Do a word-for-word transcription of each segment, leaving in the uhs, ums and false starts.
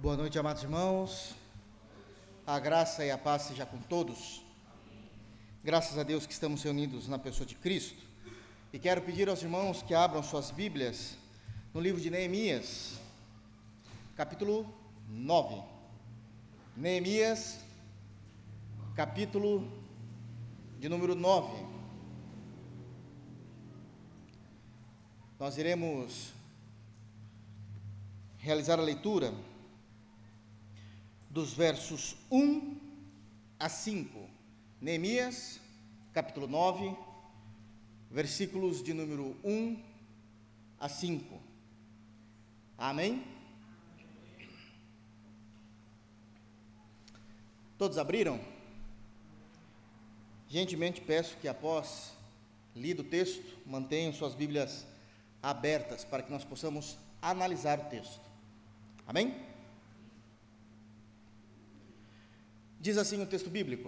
Boa noite, amados irmãos. A graça e a paz seja com todos. Graças a Deus que estamos reunidos na pessoa de Cristo. E quero pedir aos irmãos que abram suas Bíblias no livro de Neemias, capítulo nove. Neemias, capítulo de número nove. Nós iremos realizar a leitura dos versos um a cinco. Neemias, capítulo nove, versículos de número um a cinco. Amém? Todos abriram? Gentilmente peço que, após lido o texto, mantenham suas Bíblias abertas para que nós possamos analisar o texto. Amém? Diz assim o texto bíblico: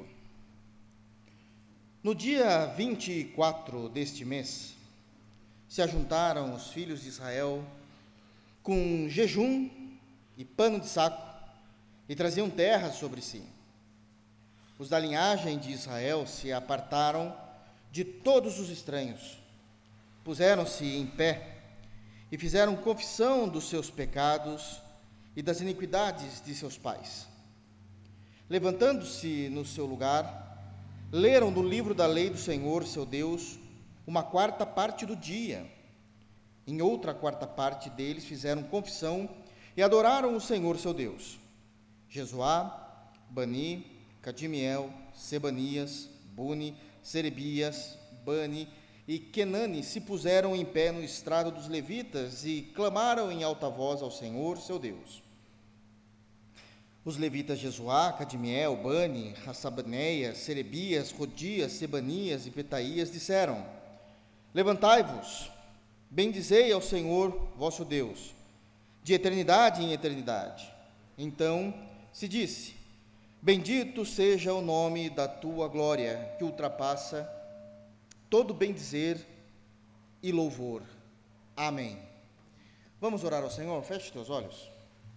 no dia vinte e quatro deste mês, se ajuntaram os filhos de Israel com jejum e pano de saco, e traziam terra sobre si. Os da linhagem de Israel se apartaram de todos os estranhos, puseram-se em pé e fizeram confissão dos seus pecados e das iniquidades de seus pais. Levantando-se no seu lugar, leram no livro da lei do Senhor, seu Deus, uma quarta parte do dia. Em outra quarta parte deles fizeram confissão e adoraram o Senhor, seu Deus. Jesuá, Bani, Cadimiel, Sebanias, Buni, Serebias, Bani e Kenani se puseram em pé no estrado dos levitas e clamaram em alta voz ao Senhor, seu Deus. Os levitas Jesuá, Cadimiel, Bani, Hassabaneia, Serebias, Rodias, Sebanias e Petaías disseram: levantai-vos, bendizei ao Senhor vosso Deus, de eternidade em eternidade. Então se disse: bendito seja o nome da tua glória, que ultrapassa todo bendizer e louvor. Amém. Vamos orar ao Senhor? Feche teus olhos.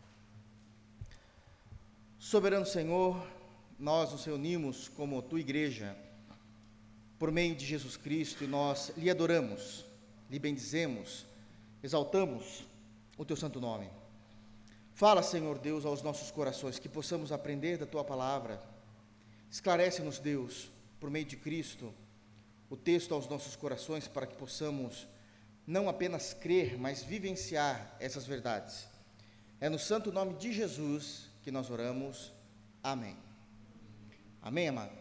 Soberano Senhor, nós nos reunimos como tua igreja, por meio de Jesus Cristo, e nós lhe adoramos, lhe bendizemos, exaltamos o teu santo nome. Fala, Senhor Deus, aos nossos corações, que possamos aprender da tua palavra. Esclarece-nos, Deus, por meio de Cristo, o texto aos nossos corações, para que possamos não apenas crer, mas vivenciar essas verdades. É no santo nome de Jesus que nós oramos. Amém. Amém, amados?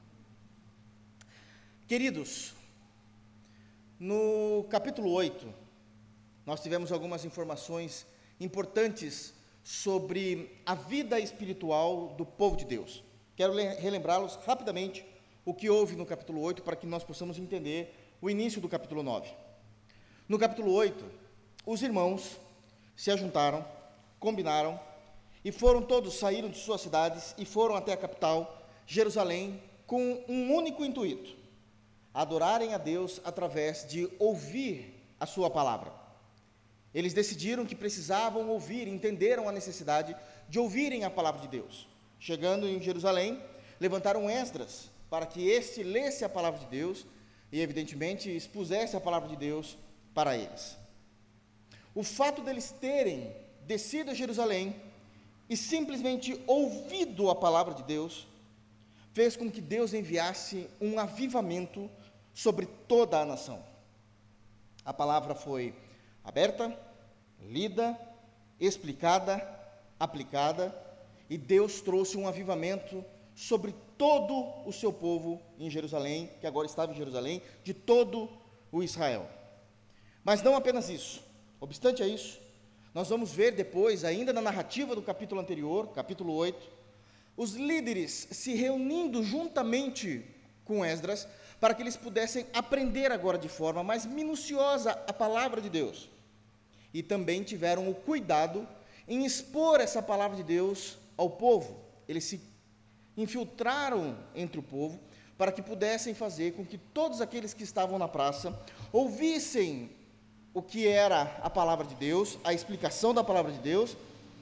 Queridos, no capítulo oito, nós tivemos algumas informações importantes sobre a vida espiritual do povo de Deus. Quero relembrá-los rapidamente o que houve no capítulo oito, para que nós possamos entender o início do capítulo nove. No capítulo oito, os irmãos se ajuntaram, combinaram, e foram todos, saíram de suas cidades e foram até a capital, Jerusalém, com um único intuito: adorarem a Deus através de ouvir a sua palavra. Eles decidiram que precisavam ouvir, entenderam a necessidade de ouvirem a palavra de Deus. Chegando em Jerusalém, levantaram Esdras, para que este lesse a palavra de Deus e, evidentemente, expusesse a palavra de Deus para eles. O fato deles terem descido a Jerusalém e simplesmente ouvido a palavra de Deus, fez com que Deus enviasse um avivamento sobre toda a nação. A palavra foi aberta, lida, explicada, aplicada, e Deus trouxe um avivamento sobre todo o seu povo em Jerusalém, que agora estava em Jerusalém, de todo o Israel. Mas não apenas isso. Obstante a isso, nós vamos ver depois, ainda na narrativa do capítulo anterior, capítulo oito, os líderes se reunindo juntamente com Esdras, para que eles pudessem aprender agora de forma mais minuciosa a palavra de Deus. E também tiveram o cuidado em expor essa palavra de Deus ao povo. Eles se infiltraram entre o povo, para que pudessem fazer com que todos aqueles que estavam na praça ouvissem o que era a palavra de Deus, a explicação da palavra de Deus,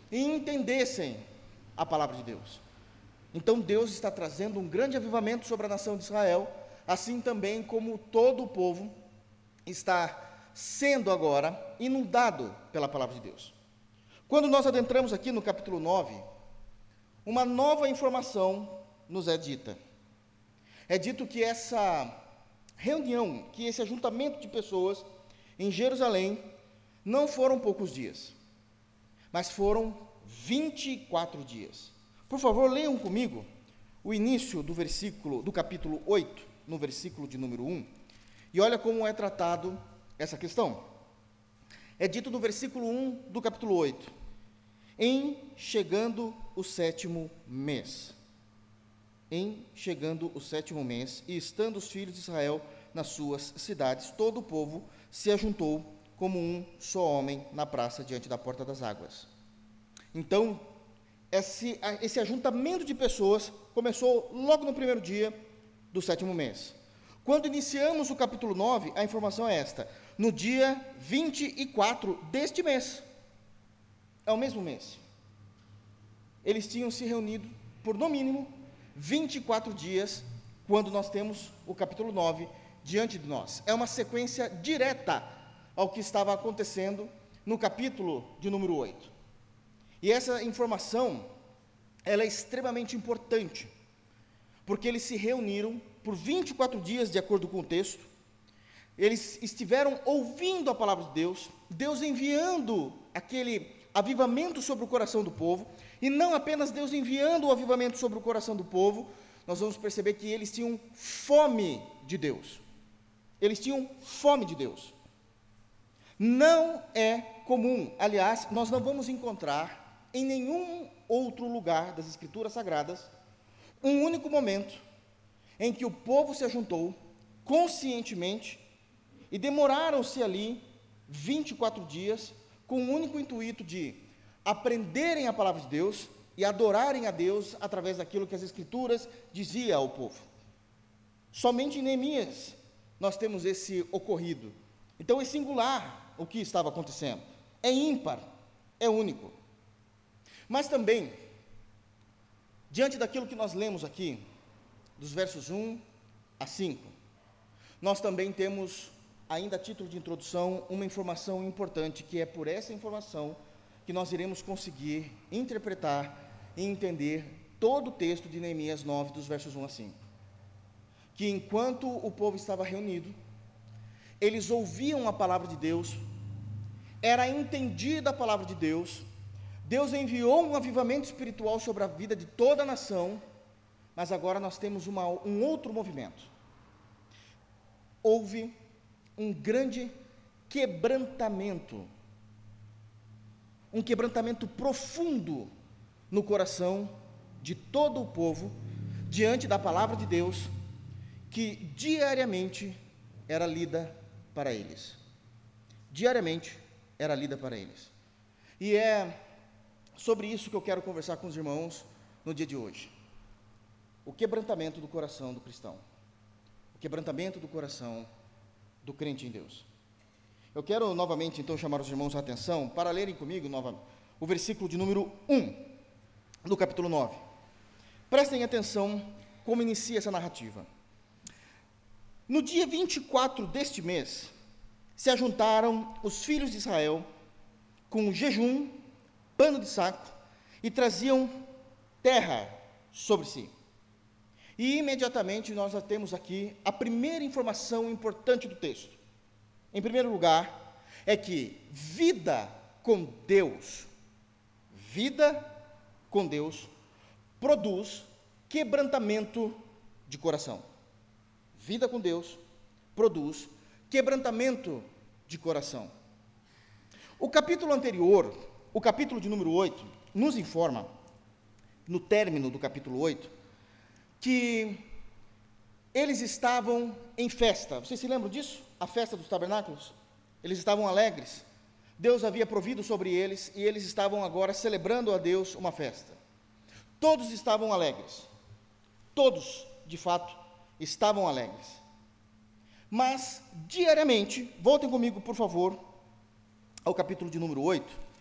e entendessem a palavra de Deus. Então Deus está trazendo um grande avivamento sobre a nação de Israel, assim também como todo o povo está sendo agora inundado pela palavra de Deus. Quando nós adentramos aqui no capítulo nove, uma nova informação nos é dita. É dito que essa reunião, que esse ajuntamento de pessoas em Jerusalém, não foram poucos dias, mas foram vinte e quatro dias. Por favor, leiam comigo o início do versículo, do capítulo oito, no versículo de número um, e olha como é tratado essa questão. É dito no versículo um do capítulo oito: em chegando o sétimo mês, em chegando o sétimo mês, e estando os filhos de Israel nas suas cidades, todo o povo se ajuntou como um só homem na praça diante da porta das águas. Então, esse, esse ajuntamento de pessoas começou logo no primeiro dia do sétimo mês. Quando iniciamos o capítulo nove, a informação é esta: no dia vinte e quatro deste mês, é o mesmo mês, eles tinham se reunido por, no mínimo, vinte e quatro dias, quando nós temos o capítulo nove diante de nós. É uma sequência direta ao que estava acontecendo no capítulo de número oito. E essa informação, ela é extremamente importante, porque eles se reuniram por vinte e quatro dias, de acordo com o texto. Eles estiveram ouvindo a palavra de Deus, Deus enviando aquele avivamento sobre o coração do povo, e não apenas Deus enviando o avivamento sobre o coração do povo, nós vamos perceber que eles tinham fome de Deus. Eles tinham fome de Deus. Não é comum, aliás, nós não vamos encontrar em nenhum outro lugar das Escrituras Sagradas um único momento em que o povo se ajuntou conscientemente e demoraram-se ali vinte e quatro dias com o único intuito de aprenderem a palavra de Deus e adorarem a Deus através daquilo que as Escrituras diziam ao povo. Somente em Neemias nós temos esse ocorrido. Então é singular o que estava acontecendo, é ímpar, é único. Mas também, diante daquilo que nós lemos aqui, dos versos um a cinco, nós também temos, ainda a título de introdução, uma informação importante, que é por essa informação que nós iremos conseguir interpretar e entender todo o texto de Neemias nove, dos versos um a cinco. Que enquanto o povo estava reunido, eles ouviam a palavra de Deus, era entendida a palavra de Deus, Deus enviou um avivamento espiritual sobre a vida de toda a nação, mas agora nós temos uma, um outro movimento. Houve um grande quebrantamento, um quebrantamento profundo no coração de todo o povo, diante da palavra de Deus, que diariamente era lida para eles. Diariamente era lida para eles. E é sobre isso que eu quero conversar com os irmãos no dia de hoje. O quebrantamento do coração do cristão. O quebrantamento do coração do crente em Deus. Eu quero novamente, então, chamar os irmãos a atenção para lerem comigo nova, o versículo de número um do capítulo nove. Prestem atenção como inicia essa narrativa. No dia vinte e quatro deste mês, se ajuntaram os filhos de Israel com jejum, pano de saco, e traziam terra sobre si. E imediatamente nós já temos aqui a primeira informação importante do texto. Em primeiro lugar, é que vida com Deus, vida com Deus, produz quebrantamento de coração. Vida com Deus produz quebrantamento de coração. O capítulo anterior, o capítulo de número oito, nos informa, no término do capítulo oito, que eles estavam em festa. Vocês se lembram disso? A festa dos tabernáculos? Eles estavam alegres. Deus havia provido sobre eles e eles estavam agora celebrando a Deus uma festa. Todos estavam alegres. Todos, de fato, estavam alegres. Mas, diariamente, voltem comigo, por favor, ao capítulo de número oito,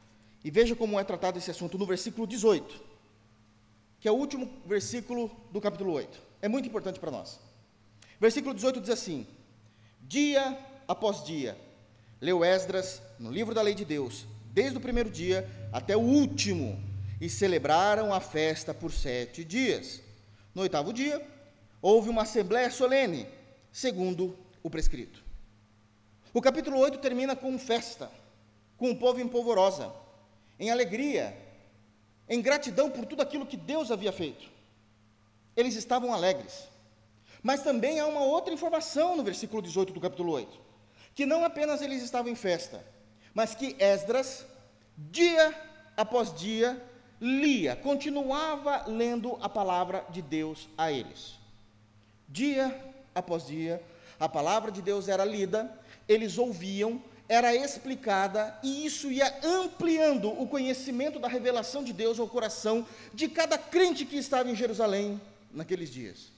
E veja como é tratado esse assunto no versículo dezoito, que é o último versículo do capítulo oito. É muito importante para nós. Versículo dezoito diz assim: dia após dia, leu Esdras no livro da lei de Deus, desde o primeiro dia até o último, e celebraram a festa por sete dias. No oitavo dia, houve uma assembléia solene, segundo o prescrito. O capítulo oito termina com festa, com o povo em polvorosa, em alegria, em gratidão por tudo aquilo que Deus havia feito. Eles estavam alegres. Mas também há uma outra informação no versículo dezoito do capítulo oito, que não apenas eles estavam em festa, mas que Esdras, dia após dia, lia, continuava lendo a palavra de Deus a eles. Dia após dia, a palavra de Deus era lida, eles ouviam, era explicada, e isso ia ampliando o conhecimento da revelação de Deus ao coração de cada crente que estava em Jerusalém naqueles dias.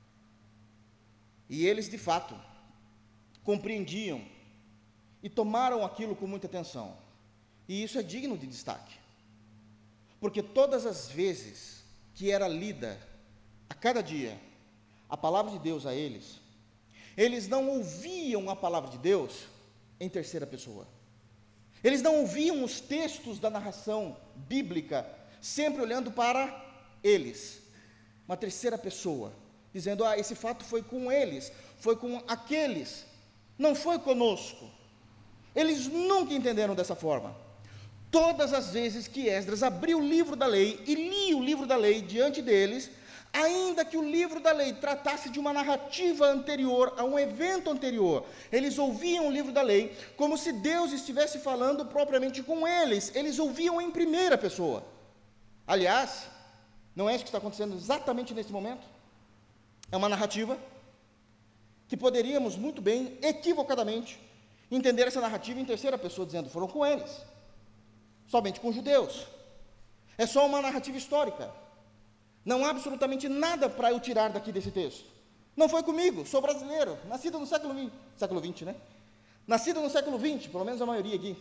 E eles, de fato, compreendiam e tomaram aquilo com muita atenção. E isso é digno de destaque. Porque todas as vezes que era lida, a cada dia, a palavra de Deus a eles, eles não ouviam a palavra de Deus em terceira pessoa. Eles não ouviam os textos da narração bíblica, sempre olhando para eles, uma terceira pessoa, dizendo, ah, esse fato foi com eles, foi com aqueles, não foi conosco. Eles nunca entenderam dessa forma. Todas as vezes que Esdras abriu o livro da lei e lia o livro da lei diante deles, ainda que o livro da lei tratasse de uma narrativa anterior, a um evento anterior, eles ouviam o livro da lei como se Deus estivesse falando propriamente com eles, eles ouviam em primeira pessoa. Aliás, não é isso que está acontecendo exatamente nesse momento? É uma narrativa que poderíamos muito bem, equivocadamente, entender essa narrativa em terceira pessoa, dizendo, foram com eles, somente com judeus. É só uma narrativa histórica. Não há absolutamente nada para eu tirar daqui desse texto. Não foi comigo, sou brasileiro, nascido no século vinte, século vinte, né? Nascido no século vinte, pelo menos a maioria aqui.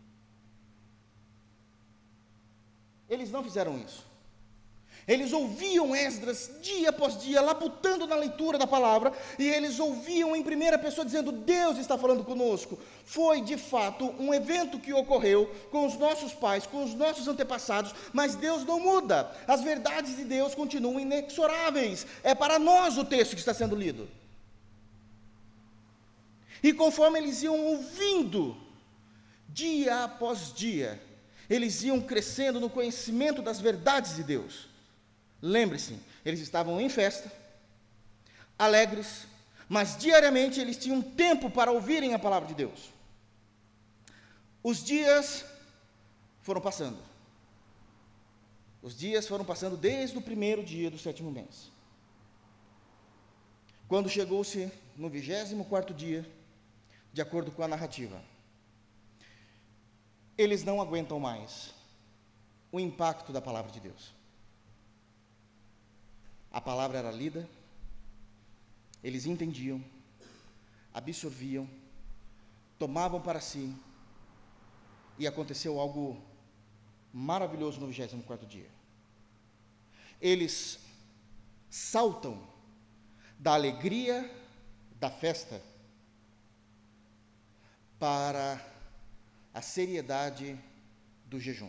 Eles não fizeram isso. Eles ouviam Esdras dia após dia, labutando na leitura da palavra, e eles ouviam em primeira pessoa, dizendo, Deus está falando conosco. Foi, de fato, um evento que ocorreu com os nossos pais, com os nossos antepassados, mas Deus não muda. As verdades de Deus continuam inexoráveis. É para nós o texto que está sendo lido. E conforme eles iam ouvindo, dia após dia, eles iam crescendo no conhecimento das verdades de Deus. Lembre-se, eles estavam em festa, alegres, mas diariamente eles tinham tempo para ouvirem a palavra de Deus. Os dias foram passando. Os dias foram passando desde o primeiro dia do sétimo mês. Quando chegou-se no vigésimo quarto dia, de acordo com a narrativa, eles não aguentam mais o impacto da palavra de Deus. A palavra era lida, eles entendiam, absorviam, tomavam para si, e aconteceu algo maravilhoso no vigésimo quarto dia. Eles saltam da alegria da festa para a seriedade do jejum,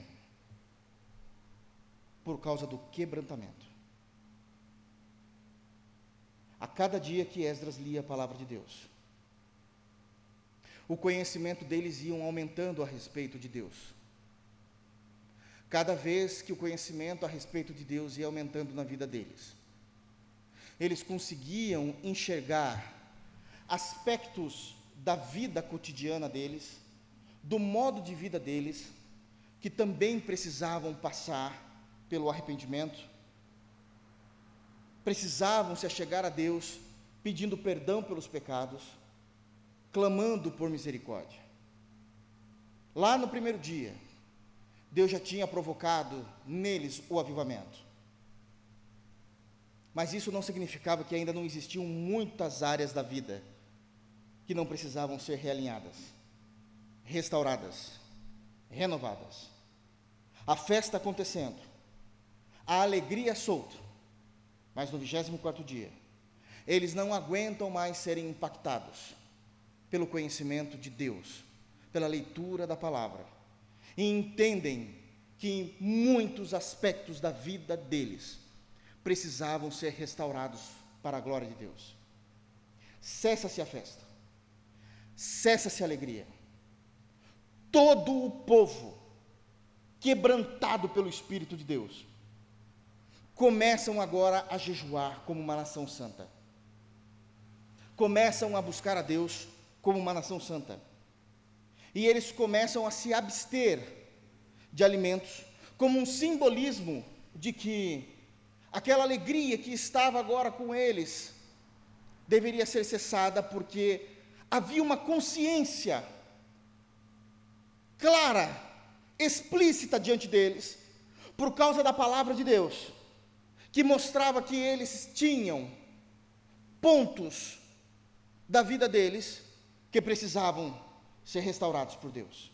por causa do quebrantamento. A cada dia que Esdras lia a palavra de Deus, o conhecimento deles ia aumentando a respeito de Deus. Cada vez que o conhecimento a respeito de Deus ia aumentando na vida deles, eles conseguiam enxergar aspectos da vida cotidiana deles, do modo de vida deles, que também precisavam passar pelo arrependimento, precisavam se achegar a Deus, pedindo perdão pelos pecados, clamando por misericórdia. Lá no primeiro dia, Deus já tinha provocado neles o avivamento. Mas isso não significava que ainda não existiam muitas áreas da vida que não precisavam ser realinhadas, restauradas, renovadas. a festa acontecendo, a alegria solta, mas no vigésimo quarto dia, eles não aguentam mais serem impactados pelo conhecimento de Deus, pela leitura da palavra, e entendem que em muitos aspectos da vida deles precisavam ser restaurados para a glória de Deus. Cessa-se a festa, cessa-se a alegria. Todo o povo, quebrantado pelo Espírito de Deus, começam agora a jejuar como uma nação santa. Começam a buscar a Deus como uma nação santa. E eles começam a se abster de alimentos, como um simbolismo de que aquela alegria que estava agora com eles deveria ser cessada, porque havia uma consciência clara, explícita diante deles, por causa da palavra de Deus, que mostrava que eles tinham pontos da vida deles que precisavam ser restaurados por Deus.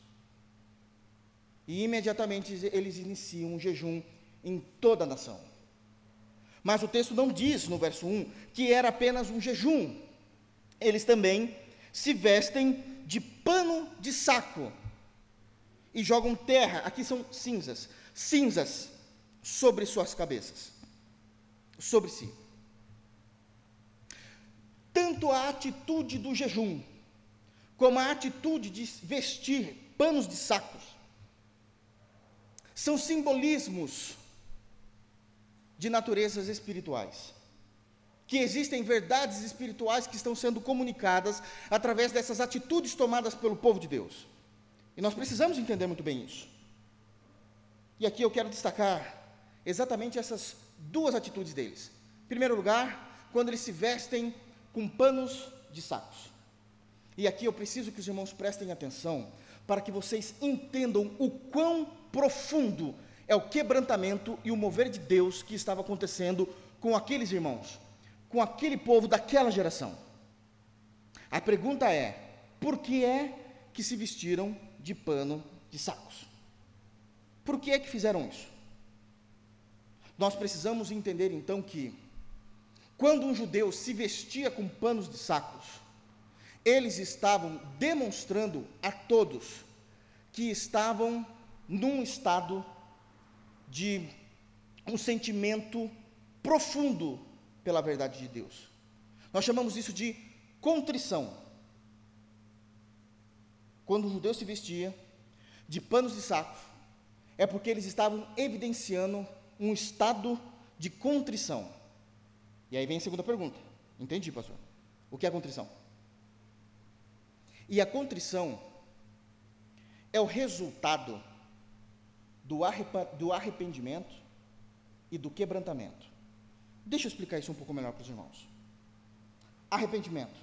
E imediatamente eles iniciam um jejum em toda a nação. Mas o texto não diz, no verso um, que era apenas um jejum. Eles também se vestem de pano de saco e jogam terra, aqui são cinzas, cinzas sobre suas cabeças, sobre si. Tanto a atitude do jejum, como a atitude de vestir panos de sacos, são simbolismos de naturezas espirituais, que existem verdades espirituais que estão sendo comunicadas através dessas atitudes tomadas pelo povo de Deus, e nós precisamos entender muito bem isso. E aqui eu quero destacar exatamente essas duas atitudes deles. Em primeiro lugar, quando eles se vestem com panos de sacos, e aqui eu preciso que os irmãos prestem atenção, para que vocês entendam o quão profundo é o quebrantamento e o mover de Deus que estava acontecendo com aqueles irmãos, com aquele povo daquela geração. A pergunta é, por que é que se vestiram de pano de sacos? Por que é que fizeram isso? Nós precisamos entender então que, quando um judeu se vestia com panos de sacos, eles estavam demonstrando a todos que estavam num estado de um sentimento profundo pela verdade de Deus. Nós chamamos isso de contrição. Quando o judeu se vestia de panos de saco, é porque eles estavam evidenciando um estado de contrição. E aí vem a segunda pergunta. Entendi, pastor. O que é contrição? E a contrição é o resultado do, arrepa, do arrependimento e do quebrantamento. Deixa eu explicar isso um pouco melhor para os irmãos. Arrependimento.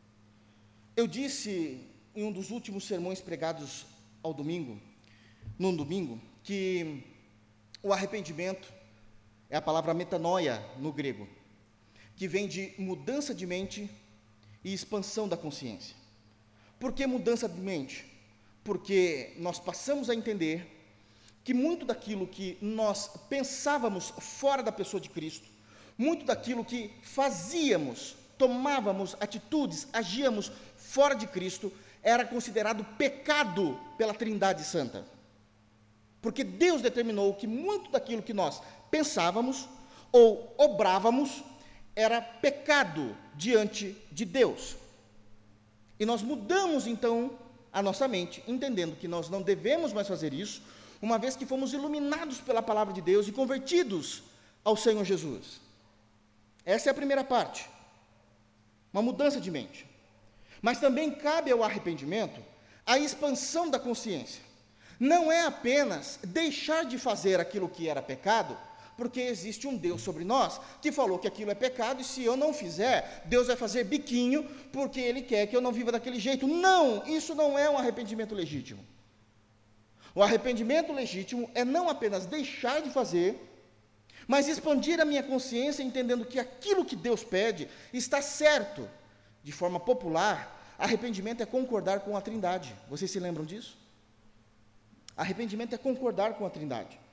Eu disse em um dos últimos sermões pregados ao domingo, num domingo, que o arrependimento é a palavra metanoia no grego, que vem de mudança de mente e expansão da consciência. Por que mudança de mente? Porque nós passamos a entender que muito daquilo que nós pensávamos fora da pessoa de Cristo, muito daquilo que fazíamos, tomávamos atitudes, agíamos fora de Cristo, era considerado pecado pela Trindade Santa. Porque Deus determinou que muito daquilo que nós pensávamos ou obrávamos era pecado diante de Deus. E nós mudamos então a nossa mente, entendendo que nós não devemos mais fazer isso, uma vez que fomos iluminados pela palavra de Deus e convertidos ao Senhor Jesus. Essa é a primeira parte, uma mudança de mente. Mas também cabe ao arrependimento a expansão da consciência. Não é apenas deixar de fazer aquilo que era pecado, porque existe um Deus sobre nós que falou que aquilo é pecado, e se eu não fizer, Deus vai fazer biquinho, porque Ele quer que eu não viva daquele jeito. Não, isso não é um arrependimento legítimo. O arrependimento legítimo é não apenas deixar de fazer, mas expandir a minha consciência, entendendo que aquilo que Deus pede está certo. De forma popular, arrependimento é concordar com a Trindade. Vocês se lembram disso? Arrependimento é concordar com a Trindade.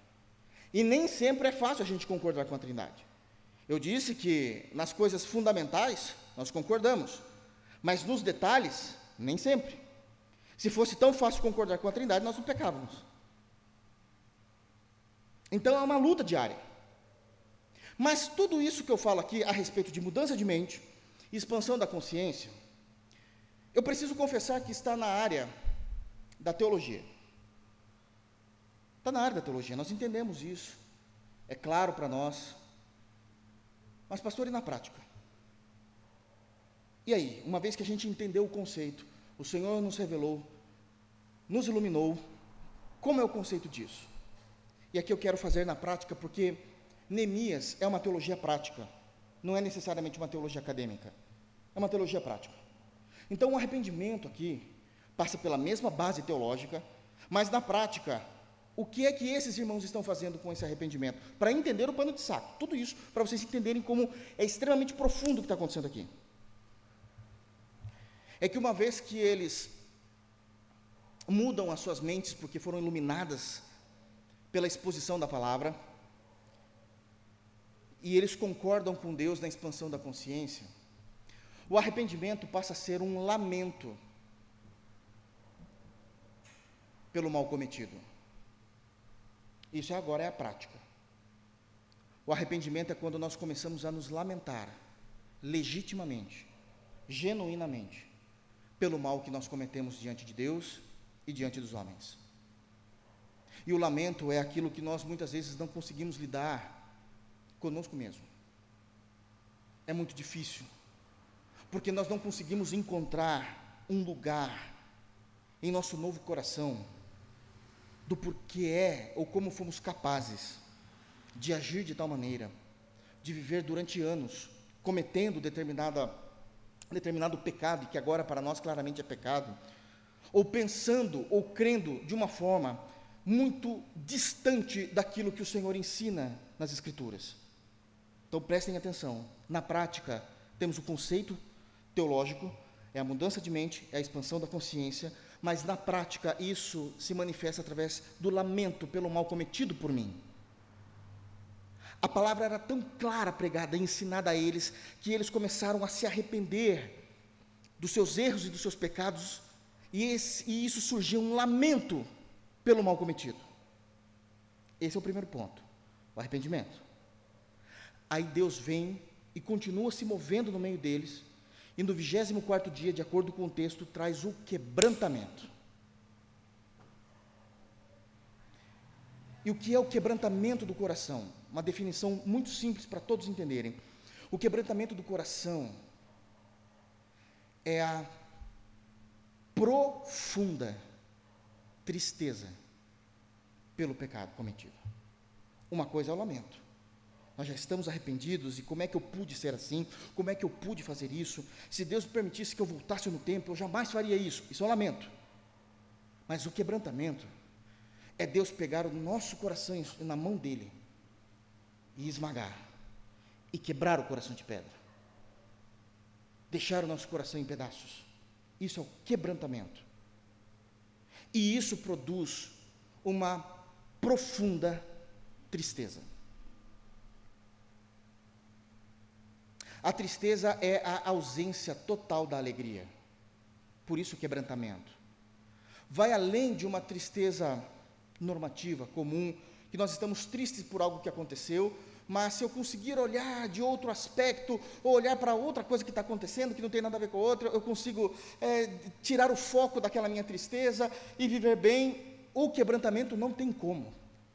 E nem sempre é fácil a gente concordar com a Trindade. Eu disse que nas coisas fundamentais nós concordamos, mas nos detalhes, nem sempre. Se fosse tão fácil concordar com a Trindade, nós não pecávamos. Então é uma luta diária. Mas tudo isso que eu falo aqui a respeito de mudança de mente, expansão da consciência, eu preciso confessar que está na área da teologia. Está na área da teologia, nós entendemos isso, é claro para nós. Mas, pastor, e na prática? E aí, uma vez que a gente entendeu o conceito, o Senhor nos revelou, nos iluminou, como é o conceito disso? E aqui eu quero fazer na prática, porque Neemias é uma teologia prática, não é necessariamente uma teologia acadêmica, é uma teologia prática. Então, o arrependimento aqui passa pela mesma base teológica, mas na prática, o que é que esses irmãos estão fazendo com esse arrependimento? Para entender o pano de saco, tudo isso, para vocês entenderem como é extremamente profundo o que está acontecendo aqui. É que uma vez que eles mudam as suas mentes, porque foram iluminadas pela exposição da palavra, e eles concordam com Deus na expansão da consciência, o arrependimento passa a ser um lamento pelo mal cometido. Isso agora é a prática. O arrependimento é quando nós começamos a nos lamentar, legitimamente, genuinamente, pelo mal que nós cometemos diante de Deus e diante dos homens. E o lamento é aquilo que nós muitas vezes não conseguimos lidar conosco mesmo. É muito difícil, porque nós não conseguimos encontrar um lugar em nosso novo coração do porquê é ou como fomos capazes de agir de tal maneira, de viver durante anos cometendo determinada, determinado pecado, que agora para nós claramente é pecado, ou pensando ou crendo de uma forma muito distante daquilo que o Senhor ensina nas Escrituras. Então prestem atenção, na prática temos o conceito teológico, é a mudança de mente, é a expansão da consciência, mas na prática isso se manifesta através do lamento pelo mal cometido por mim. A palavra era tão clara, pregada e ensinada a eles, que eles começaram a se arrepender dos seus erros e dos seus pecados, e, esse, e isso surgiu um lamento pelo mal cometido. Esse é o primeiro ponto, o arrependimento. Aí Deus vem e continua se movendo no meio deles, e no vigésimo quarto dia, de acordo com o texto, traz o quebrantamento. E o que é o quebrantamento do coração? Uma definição muito simples para todos entenderem. O quebrantamento do coração é a profunda tristeza pelo pecado cometido. Uma coisa é o lamento. Nós já estamos arrependidos, e como é que eu pude ser assim? Como é que eu pude fazer isso? Se Deus permitisse que eu voltasse no tempo, eu jamais faria isso. Isso é um lamento. Mas o quebrantamento é Deus pegar o nosso coração na mão dele e esmagar, e quebrar o coração de pedra, deixar o nosso coração em pedaços. Isso é o quebrantamento. E isso produz uma profunda tristeza. A tristeza é a ausência total da alegria. Por isso o quebrantamento. Vai além de uma tristeza normativa, comum, que nós estamos tristes por algo que aconteceu, mas se eu conseguir olhar de outro aspecto, ou olhar para outra coisa que está acontecendo, que não tem nada a ver com a outra, eu consigo é, tirar o foco daquela minha tristeza e viver bem. O quebrantamento não tem como.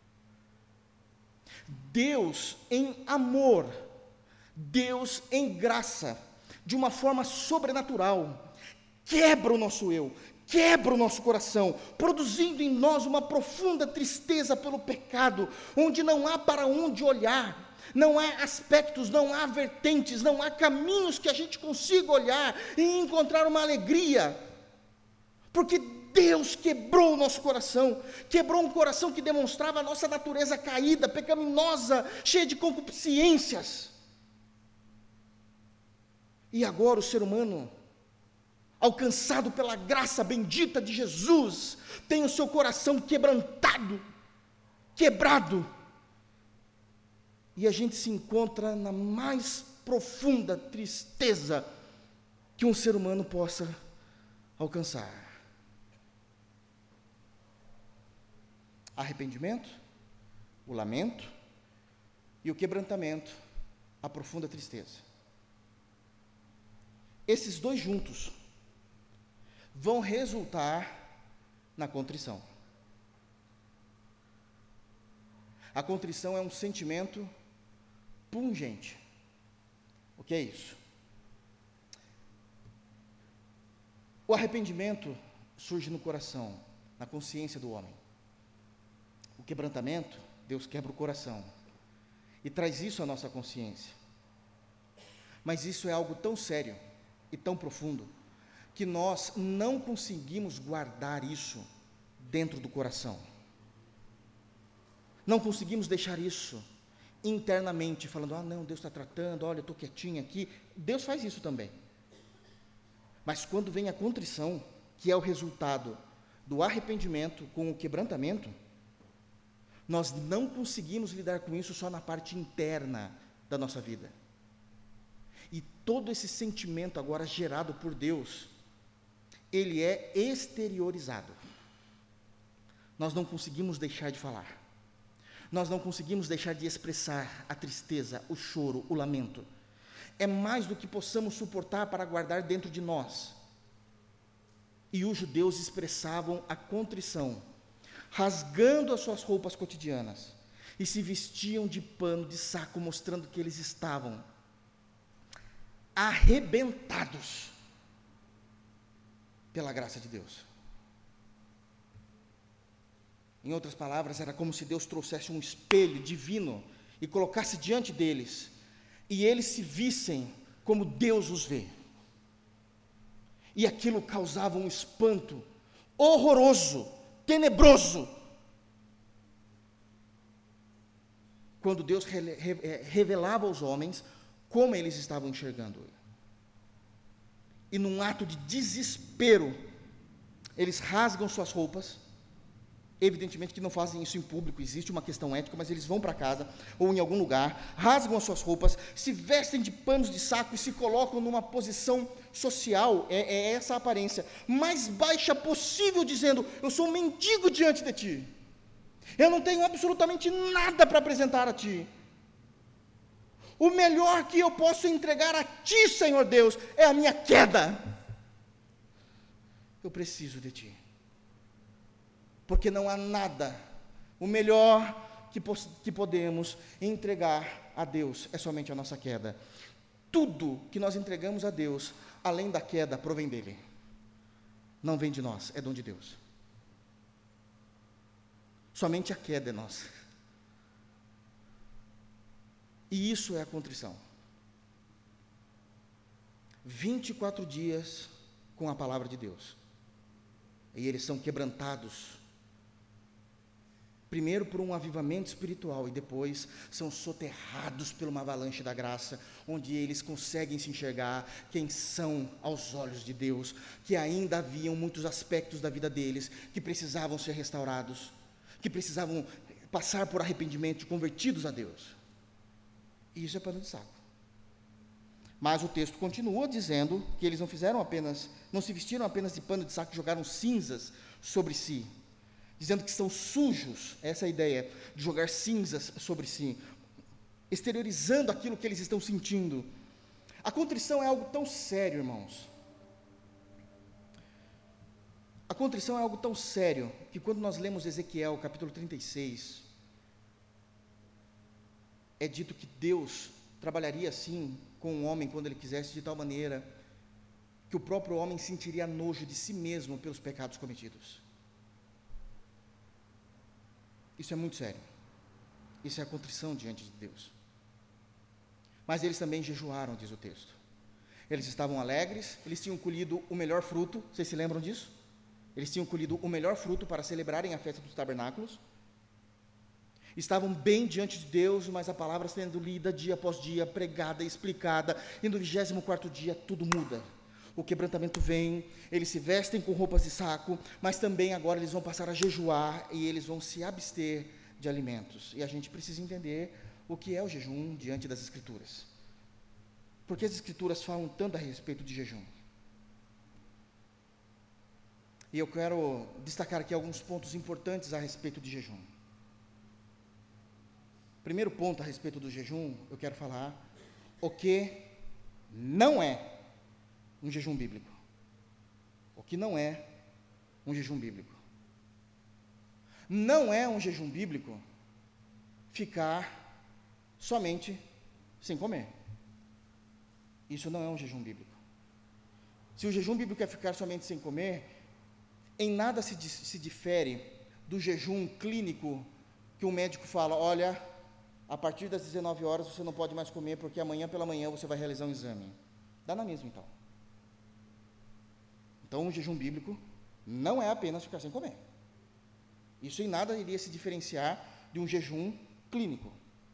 Deus em amor, Deus em graça, de uma forma sobrenatural, quebra o nosso eu, quebra o nosso coração, produzindo em nós uma profunda tristeza pelo pecado, onde não há para onde olhar, não há aspectos, não há vertentes, não há caminhos que a gente consiga olhar e encontrar uma alegria, porque Deus quebrou o nosso coração, quebrou um coração que demonstrava a nossa natureza caída, pecaminosa, cheia de concupiscências. E agora o ser humano, alcançado pela graça bendita de Jesus, tem o seu coração quebrantado, quebrado, e a gente se encontra na mais profunda tristeza que um ser humano possa alcançar. Arrependimento, o lamento e o quebrantamento, a profunda tristeza. Esses dois juntos vão resultar na contrição. A contrição é um sentimento pungente. O que é isso? O arrependimento surge no coração, na consciência do homem. O quebrantamento, Deus quebra o coração e traz isso à nossa consciência. Mas isso é algo tão sério e tão profundo que nós não conseguimos guardar isso dentro do coração. Não conseguimos deixar isso internamente, falando, ah não, Deus está tratando, olha, eu estou quietinho aqui. Deus faz isso também. Mas quando vem a contrição, que é o resultado do arrependimento com o quebrantamento, nós não conseguimos lidar com isso só na parte interna da nossa vida. E todo esse sentimento agora gerado por Deus, ele é exteriorizado. Nós não conseguimos deixar de falar. Nós não conseguimos deixar de expressar a tristeza, o choro, o lamento. É mais do que possamos suportar para guardar dentro de nós. E os judeus expressavam a contrição, rasgando as suas roupas cotidianas, e se vestiam de pano de saco, mostrando que eles estavam arrebentados pela graça de Deus. Em outras palavras, era como se Deus trouxesse um espelho divino e colocasse diante deles, e eles se vissem como Deus os vê. E aquilo causava um espanto horroroso, tenebroso, quando Deus revelava aos homens como eles estavam enxergando. E num ato de desespero, eles rasgam suas roupas. Evidentemente que não fazem isso em público, existe uma questão ética, mas eles vão para casa, ou em algum lugar, rasgam as suas roupas, se vestem de panos de saco e se colocam numa posição social, é, é essa a aparência, mais baixa possível, dizendo, eu sou um mendigo diante de ti, eu não tenho absolutamente nada para apresentar a ti, o melhor que eu posso entregar a ti, Senhor Deus, é a minha queda, eu preciso de ti. Porque não há nada, o melhor que, que podemos entregar a Deus é somente a nossa queda. Tudo que nós entregamos a Deus, além da queda, provém dEle. Não vem de nós, é dom de Deus. Somente a queda é nossa. E isso é a contrição. vinte e quatro dias com a palavra de Deus. E eles são quebrantados. Primeiro por um avivamento espiritual e depois são soterrados por uma avalanche da graça, onde eles conseguem se enxergar quem são aos olhos de Deus, que ainda haviam muitos aspectos da vida deles que precisavam ser restaurados, que precisavam passar por arrependimento, convertidos a Deus. E isso é pano de saco. Mas o texto continua dizendo que eles não fizeram apenas, não se vestiram apenas de pano de saco e jogaram cinzas sobre si, dizendo que são sujos, essa é a ideia, de jogar cinzas sobre si, exteriorizando aquilo que eles estão sentindo. A contrição é algo tão sério, irmãos. A contrição é algo tão sério, que quando nós lemos Ezequiel, capítulo trinta e seis, é dito que Deus trabalharia assim com o homem quando ele quisesse, de tal maneira que o próprio homem sentiria nojo de si mesmo pelos pecados cometidos. Isso é muito sério. Isso é a contrição diante de Deus. Mas eles também jejuaram, diz o texto. Eles estavam alegres, eles tinham colhido o melhor fruto, vocês se lembram disso? Eles tinham colhido o melhor fruto para celebrarem a festa dos tabernáculos. Estavam bem diante de Deus, mas a palavra sendo lida dia após dia, pregada, explicada, e no vigésimo quarto dia tudo muda. O quebrantamento vem, eles se vestem com roupas de saco, mas também agora eles vão passar a jejuar e eles vão se abster de alimentos. E a gente precisa entender o que é o jejum diante das Escrituras. Por que as Escrituras falam tanto a respeito de jejum? E eu quero destacar aqui alguns pontos importantes a respeito de jejum. Primeiro ponto a respeito do jejum, eu quero falar o que não é um jejum bíblico. O que não é um jejum bíblico. Não é um jejum bíblico ficar somente sem comer. Isso não é um jejum bíblico. Se o jejum bíblico é ficar somente sem comer, em nada se, se difere do jejum clínico que um médico fala, olha, a partir das dezenove horas você não pode mais comer, porque amanhã pela manhã você vai realizar um exame. Dá na mesma então. Então o jejum bíblico não é apenas ficar sem comer. Isso em nada iria se diferenciar de um jejum clínico.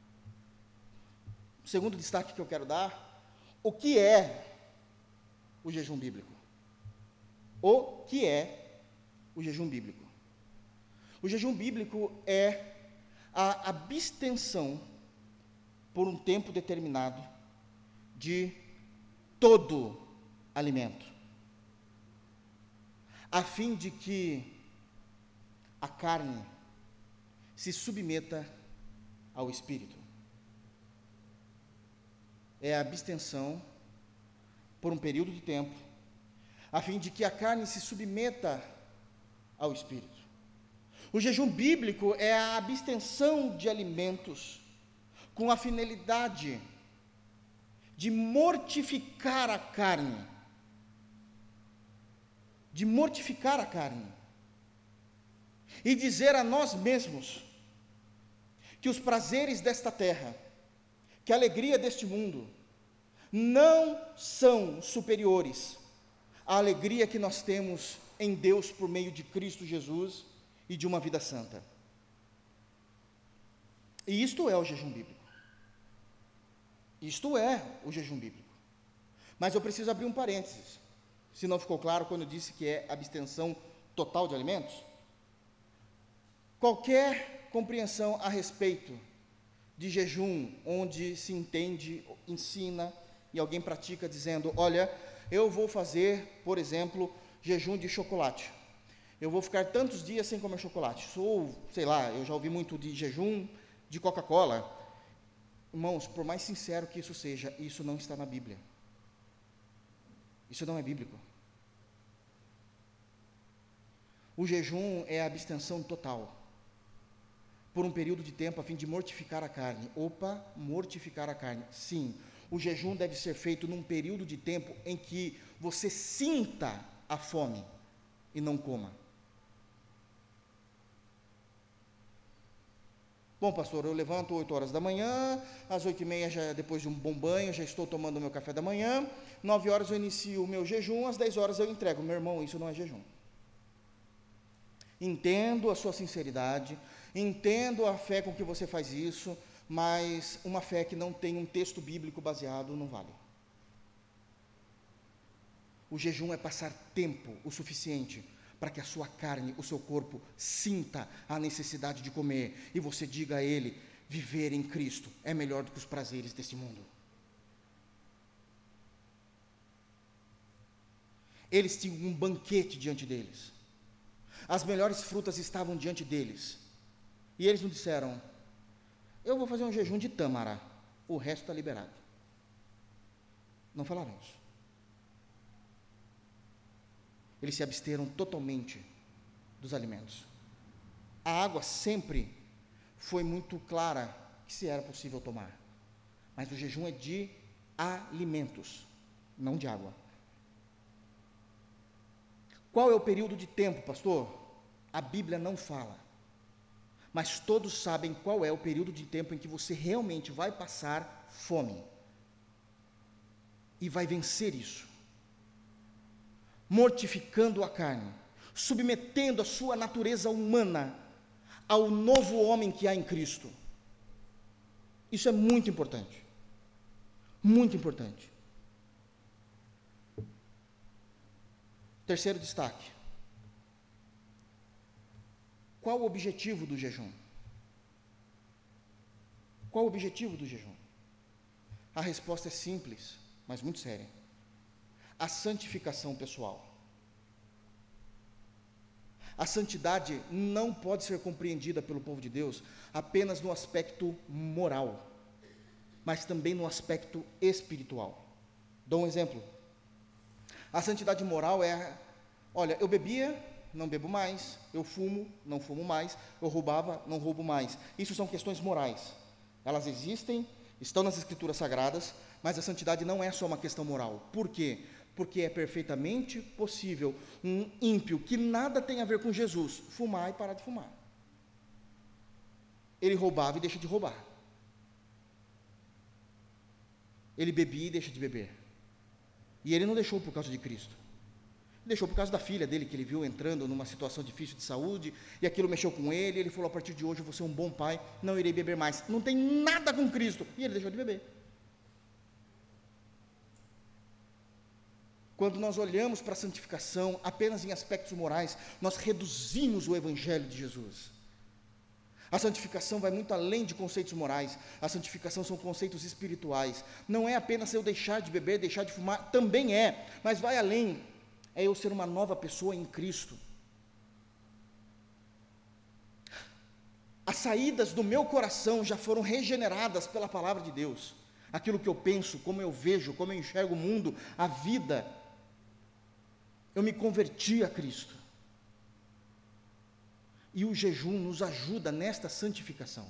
O segundo destaque que eu quero dar, o que é o jejum bíblico? O que é o jejum bíblico? O jejum bíblico é a abstenção por um tempo determinado de todo alimento, a fim de que a carne se submeta ao espírito. É a abstenção por um período de tempo, a fim de que a carne se submeta ao espírito. O jejum bíblico é a abstenção de alimentos com a finalidade de mortificar a carne, de mortificar a carne, e dizer a nós mesmos que os prazeres desta terra, que a alegria deste mundo, não são superiores à alegria que nós temos em Deus por meio de Cristo Jesus e de uma vida santa. E isto é o jejum bíblico. Isto é o jejum bíblico. Mas eu preciso abrir um parênteses, se não ficou claro quando eu disse que é abstenção total de alimentos. Qualquer compreensão a respeito de jejum, onde se entende, ensina e alguém pratica dizendo, olha, eu vou fazer, por exemplo, jejum de chocolate. Eu vou ficar tantos dias sem comer chocolate. Ou, sei lá, eu já ouvi muito de jejum de Coca-Cola. Irmãos, por mais sincero que isso seja, isso não está na Bíblia. Isso não é bíblico. O jejum é a abstenção total, por um período de tempo, a fim de mortificar a carne. Opa, mortificar a carne. Sim, o jejum deve ser feito num período de tempo em que você sinta a fome e não coma. Bom, pastor, eu levanto oito horas da manhã, às oito e meia, já, depois de um bom banho, já estou tomando o meu café da manhã, nove horas eu inicio o meu jejum, às dez horas eu entrego. Meu irmão, isso não é jejum. Entendo a sua sinceridade, entendo a fé com que você faz isso, mas uma fé que não tem um texto bíblico baseado não vale. O jejum é passar tempo o suficiente para que a sua carne, o seu corpo, sinta a necessidade de comer, e você diga a ele, viver em Cristo é melhor do que os prazeres desse mundo. Eles tinham um banquete diante deles, as melhores frutas estavam diante deles, e eles não disseram, eu vou fazer um jejum de tâmara, o resto está liberado. Não falaram isso. Eles se absteram totalmente dos alimentos. A água sempre foi muito clara que se era possível tomar, mas o jejum é de alimentos, não de água. Qual é o período de tempo, pastor? A Bíblia não fala, mas todos sabem qual é o período de tempo em que você realmente vai passar fome e vai vencer isso, mortificando a carne, submetendo a sua natureza humana ao novo homem que há em Cristo. Isso é muito importante, muito importante. Terceiro destaque. Qual o objetivo do jejum? Qual o objetivo do jejum? A resposta é simples, mas muito séria. A santificação pessoal. A santidade não pode ser compreendida pelo povo de Deus apenas no aspecto moral, mas também no aspecto espiritual. Dou um exemplo. A santidade moral é, olha, eu bebia, não bebo mais, eu fumo, não fumo mais, eu roubava, não roubo mais. Isso são questões morais. Elas existem, estão nas Escrituras Sagradas, mas a santidade não é só uma questão moral. Por quê? Porque é perfeitamente possível um ímpio que nada tem a ver com Jesus fumar e parar de fumar. Ele roubava e deixa de roubar. Ele bebia e deixa de beber. E ele não deixou por causa de Cristo. Deixou por causa da filha dele, que ele viu entrando numa situação difícil de saúde, e aquilo mexeu com ele, ele falou, a partir de hoje eu vou ser um bom pai, não irei beber mais. Não tem nada com Cristo. E ele deixou de beber. Quando nós olhamos para a santificação apenas em aspectos morais, nós reduzimos o Evangelho de Jesus. A santificação vai muito além de conceitos morais. A santificação são conceitos espirituais. Não é apenas eu deixar de beber, deixar de fumar, também é, mas vai além. É eu ser uma nova pessoa em Cristo. As saídas do meu coração já foram regeneradas pela palavra de Deus. Aquilo que eu penso, como eu vejo, como eu enxergo o mundo, a vida. Eu me converti a Cristo. E o jejum nos ajuda nesta santificação.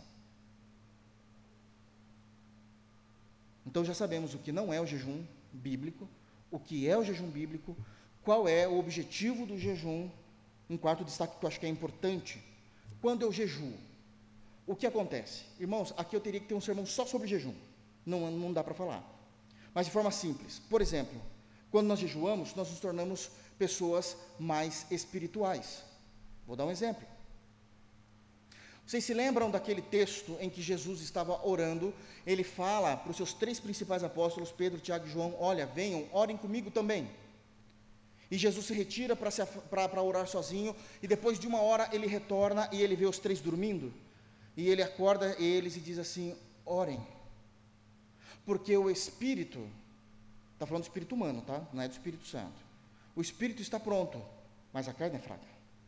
Então já sabemos o que não é o jejum bíblico, o que é o jejum bíblico, qual é o objetivo do jejum. Um quarto destaque que eu acho que é importante. Quando eu jejuo, o que acontece? Irmãos, aqui eu teria que ter um sermão só sobre jejum. Não, não dá para falar. Mas de forma simples. Por exemplo, quando nós jejuamos, nós nos tornamos pessoas mais espirituais. Vou dar um exemplo. Vocês se lembram daquele texto em que Jesus estava orando? Ele fala para os seus três principais apóstolos, Pedro, Tiago e João, olha, venham, orem comigo também. E Jesus se retira para orar sozinho, e depois de uma hora ele retorna e ele vê os três dormindo, e ele acorda eles e diz assim, orem, porque o Espírito, está falando do Espírito humano, tá? Não é do Espírito Santo, o Espírito está pronto, mas a carne é fraca.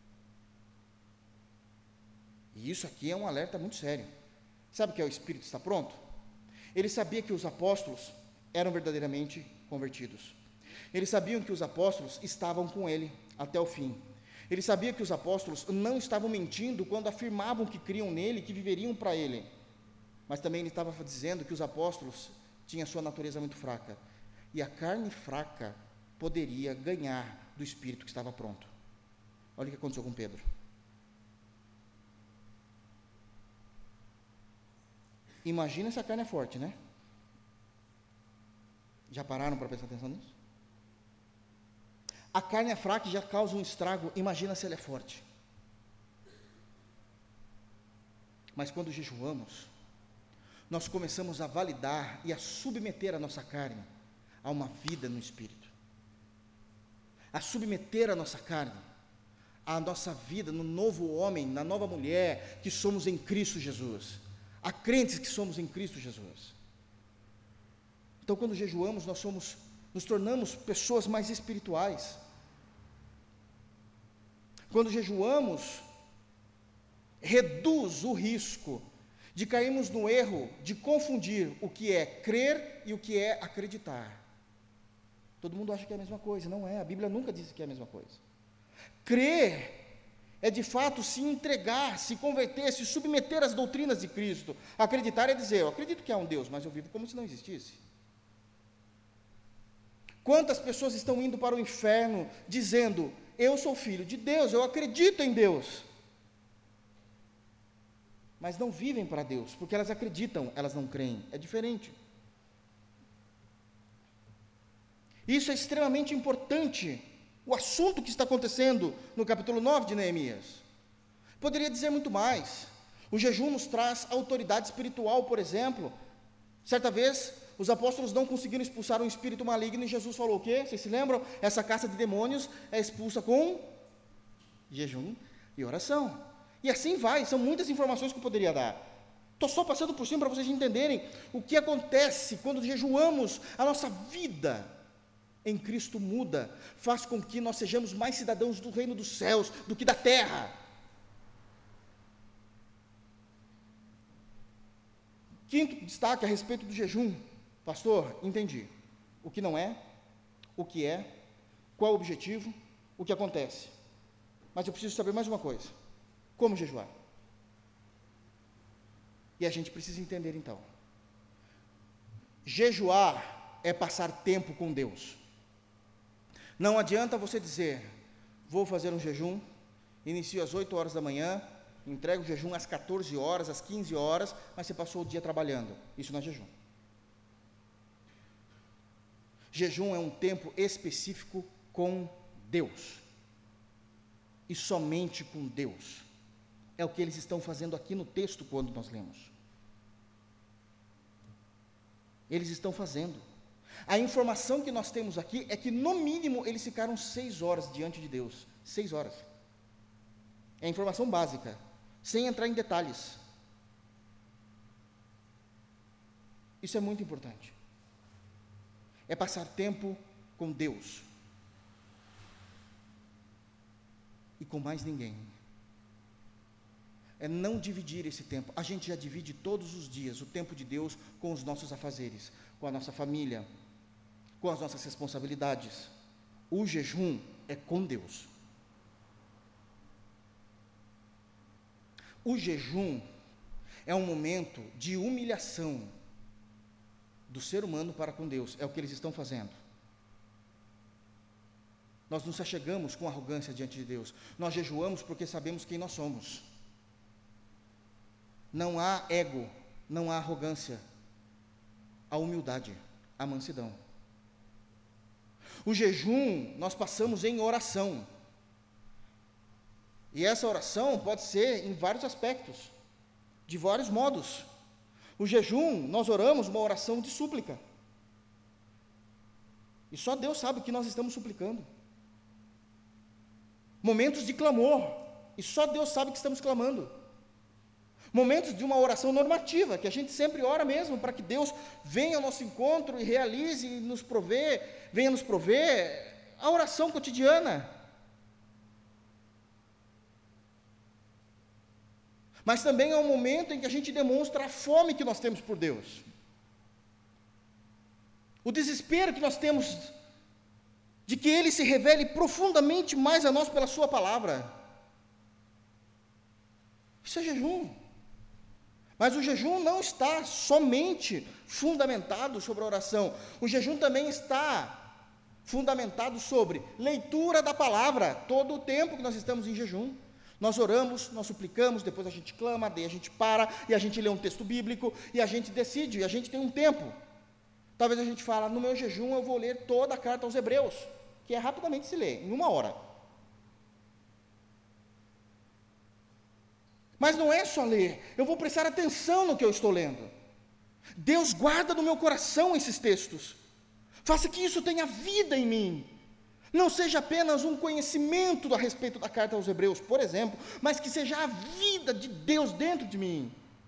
E isso aqui é um alerta muito sério. Sabe o que é o Espírito está pronto? Ele sabia que os apóstolos eram verdadeiramente convertidos. Eles sabiam que os apóstolos estavam com ele até o fim. Ele sabia que os apóstolos não estavam mentindo quando afirmavam que criam nele, que viveriam para ele. Mas também ele estava dizendo que os apóstolos tinham a sua natureza muito fraca. E a carne fraca poderia ganhar do Espírito que estava pronto. Olha o que aconteceu com Pedro. Imagina se a carne é forte, né? Já pararam para prestar atenção nisso? A carne é fraca e já causa um estrago, imagina se ela é forte. Mas quando jejuamos, nós começamos a validar e a submeter a nossa carne a uma vida no Espírito. A submeter a nossa carne à nossa vida no novo homem, na nova mulher que somos em Cristo Jesus. Há crentes que somos em Cristo Jesus. Então, quando jejuamos, nós somos, nos tornamos pessoas mais espirituais. Quando jejuamos, reduz o risco de cairmos no erro de confundir o que é crer e o que é acreditar. Todo mundo acha que é a mesma coisa, não é, a Bíblia nunca diz que é a mesma coisa. Crer é de fato se entregar, se converter, se submeter às doutrinas de Cristo. Acreditar é dizer, eu acredito que há um Deus, mas eu vivo como se não existisse. Quantas pessoas estão indo para o inferno dizendo, eu sou filho de Deus, eu acredito em Deus, mas não vivem para Deus, porque elas acreditam, elas não creem, é diferente. Isso é extremamente importante. O assunto que está acontecendo no capítulo nove de Neemias. Poderia dizer muito mais. O jejum nos traz autoridade espiritual, por exemplo. Certa vez, os apóstolos não conseguiram expulsar um espírito maligno e Jesus falou o quê? Vocês se lembram? Essa caça de demônios é expulsa com jejum e oração. E assim vai, são muitas informações que eu poderia dar. Estou só passando por cima para vocês entenderem o que acontece quando jejuamos. A nossa vida em Cristo muda, faz com que nós sejamos mais cidadãos do reino dos céus do que da terra. Quinto destaque a respeito do jejum. Pastor, entendi. O que não é, o que é, qual é o objetivo, o que acontece. Mas eu preciso saber mais uma coisa: como jejuar? E a gente precisa entender então. Jejuar é passar tempo com Deus. Não adianta você dizer, vou fazer um jejum, inicio às oito horas da manhã, entrego o jejum às quatorze horas, às quinze horas, mas você passou o dia trabalhando. Isso não é jejum. Jejum é um tempo específico com Deus. E somente com Deus. É o que eles estão fazendo aqui no texto quando nós lemos. Eles estão fazendo. A informação que nós temos aqui é que, no mínimo, eles ficaram seis horas diante de Deus. Seis horas. É a informação básica, sem entrar em detalhes. Isso é muito importante. É passar tempo com Deus. E com mais ninguém. É não dividir esse tempo. A gente já divide todos os dias o tempo de Deus com os nossos afazeres, com a nossa família, com as nossas responsabilidades. O jejum é com Deus. O jejum é um momento de humilhação do ser humano para com Deus. É o que eles estão fazendo. Nós nos achegamos com arrogância diante de Deus. Nós jejuamos porque sabemos quem nós somos. Não há ego, não há arrogância. Há humildade, há mansidão. O jejum nós passamos em oração. E essa oração pode ser em vários aspectos, de vários modos. O jejum, nós oramos uma oração de súplica. E só Deus sabe o que nós estamos suplicando. Momentos de clamor, e só Deus sabe o que estamos clamando. Momentos de uma oração normativa, que a gente sempre ora mesmo, para que Deus venha ao nosso encontro e realize e nos prover, venha nos prover a oração cotidiana. Mas também é um momento em que a gente demonstra a fome que nós temos por Deus. O desespero que nós temos de que Ele se revele profundamente mais a nós pela Sua palavra. Isso é jejum. Mas o jejum não está somente fundamentado sobre a oração. O jejum também está fundamentado sobre leitura da palavra. Todo o tempo que nós estamos em jejum, nós oramos, nós suplicamos, depois a gente clama, daí a gente para, e a gente lê um texto bíblico, e a gente decide, e a gente tem um tempo. Talvez a gente fale, no meu jejum eu vou ler toda a carta aos Hebreus, que é rapidamente se lê, em uma hora. Mas não é só ler, eu vou prestar atenção no que eu estou lendo. Deus guarda no meu coração esses textos. Faça que isso tenha vida em mim. Não seja apenas um conhecimento a respeito da carta aos Hebreus, por exemplo, mas que seja a vida de Deus dentro de mim.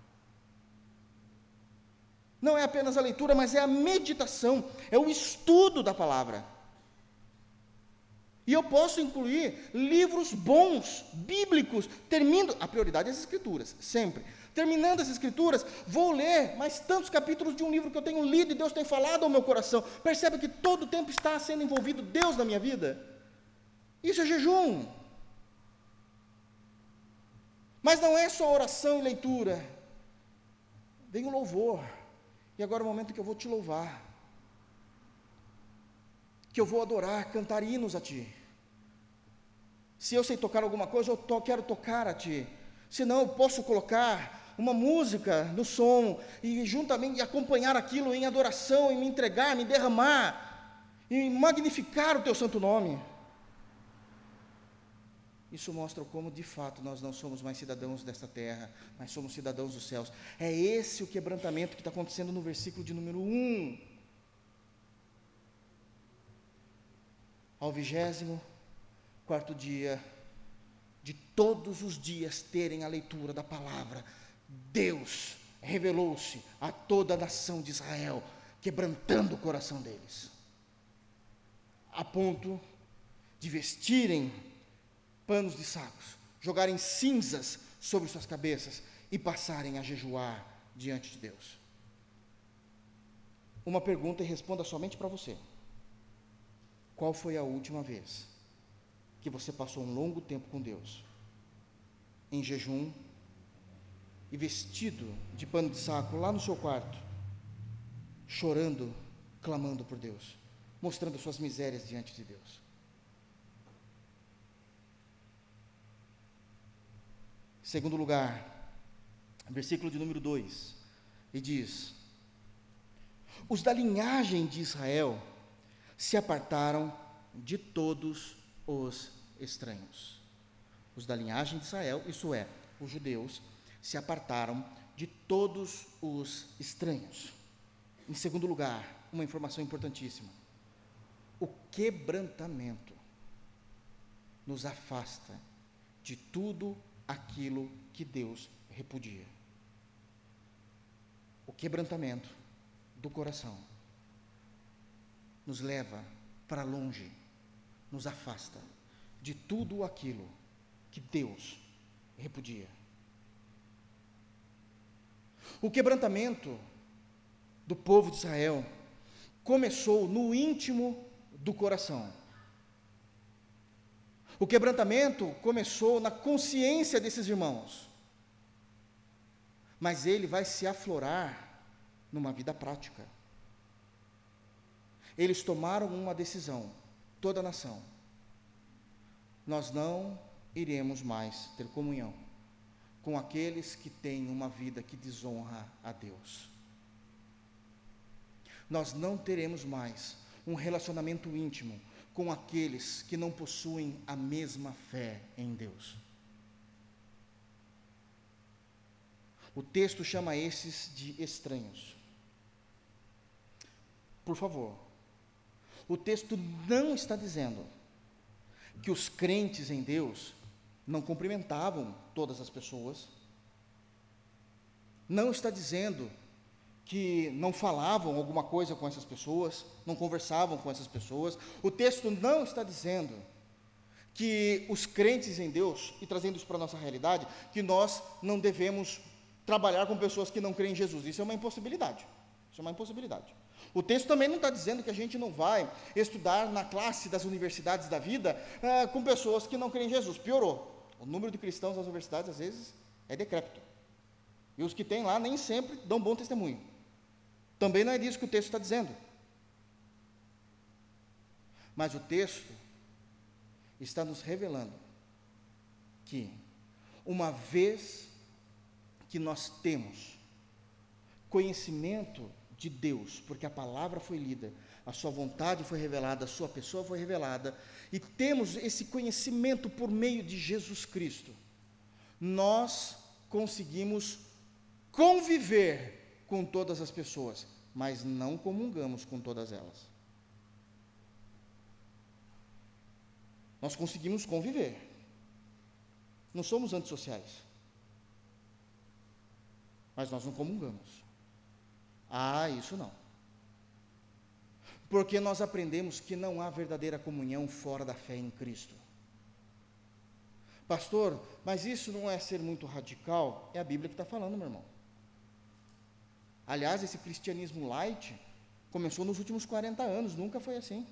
Não é apenas a leitura, mas é a meditação, é o estudo da palavra. E eu posso incluir livros bons, bíblicos, termino, a prioridade é as escrituras, sempre. Terminando as escrituras, vou ler mais tantos capítulos de um livro que eu tenho lido e Deus tem falado ao meu coração. Percebe que todo o tempo está sendo envolvido Deus na minha vida? Isso é jejum. Mas não é só oração e leitura. Vem o louvor. E agora é o momento que eu vou te louvar. Que eu vou adorar, cantar hinos a Ti. Se eu sei tocar alguma coisa, eu to- quero tocar a Ti. Se não, eu posso colocar uma música no som, e juntamente acompanhar aquilo em adoração, e me entregar, me derramar, e magnificar o Teu santo nome. Isso mostra como de fato nós não somos mais cidadãos desta terra, mas somos cidadãos dos céus. É esse o quebrantamento que está acontecendo no versículo de número um. Ao vigésimo quarto dia, de todos os dias terem a leitura da palavra, Deus revelou-se a toda a nação de Israel, quebrantando o coração deles, a ponto de vestirem panos de sacos, jogarem cinzas sobre suas cabeças e passarem a jejuar diante de Deus. Uma pergunta e responda somente para você. Qual foi a última vez que você passou um longo tempo com Deus, em jejum e vestido de pano de saco lá no seu quarto, chorando, clamando por Deus, mostrando suas misérias diante de Deus? Segundo lugar, versículo de número dois, e diz: os da linhagem de Israel se apartaram de todos os estranhos. Os da linhagem de Israel, isso é, os judeus, se apartaram de todos os estranhos. Em segundo lugar, uma informação importantíssima: o quebrantamento nos afasta de tudo aquilo que Deus repudia. O quebrantamento do coração nos leva para longe, nos afasta de tudo aquilo que Deus repudia. O quebrantamento do povo de Israel começou no íntimo do coração. O quebrantamento começou na consciência desses irmãos, mas ele vai se aflorar numa vida prática. Eles tomaram uma decisão, toda a nação: nós não iremos mais ter comunhão com aqueles que têm uma vida que desonra a Deus. Nós não teremos mais um relacionamento íntimo com aqueles que não possuem a mesma fé em Deus. O texto chama esses de estranhos. Por favor, o texto não está dizendo que os crentes em Deus não cumprimentavam todas as pessoas, não está dizendo que não falavam alguma coisa com essas pessoas, não conversavam com essas pessoas. O texto não está dizendo que os crentes em Deus, e trazendo isso para a nossa realidade, que nós não devemos trabalhar com pessoas que não creem em Jesus. Isso é uma impossibilidade. Isso é uma impossibilidade. O texto também não está dizendo que a gente não vai estudar na classe das universidades da vida ah, com pessoas que não creem em Jesus. Piorou. O número de cristãos nas universidades, às vezes, é decrépito. E os que tem lá nem sempre dão bom testemunho. Também não é disso que o texto está dizendo. Mas o texto está nos revelando que, uma vez que nós temos conhecimento de Deus, porque a palavra foi lida, a sua vontade foi revelada, a sua pessoa foi revelada, e temos esse conhecimento por meio de Jesus Cristo, nós conseguimos conviver com todas as pessoas, mas não comungamos com todas elas. Nós conseguimos conviver, não somos antissociais, mas nós não comungamos. Ah, isso não. Porque nós aprendemos que não há verdadeira comunhão fora da fé em Cristo. Pastor, mas isso não é ser muito radical? É a Bíblia que está falando, meu irmão. Aliás, esse cristianismo light começou nos últimos quarenta anos, nunca foi assim.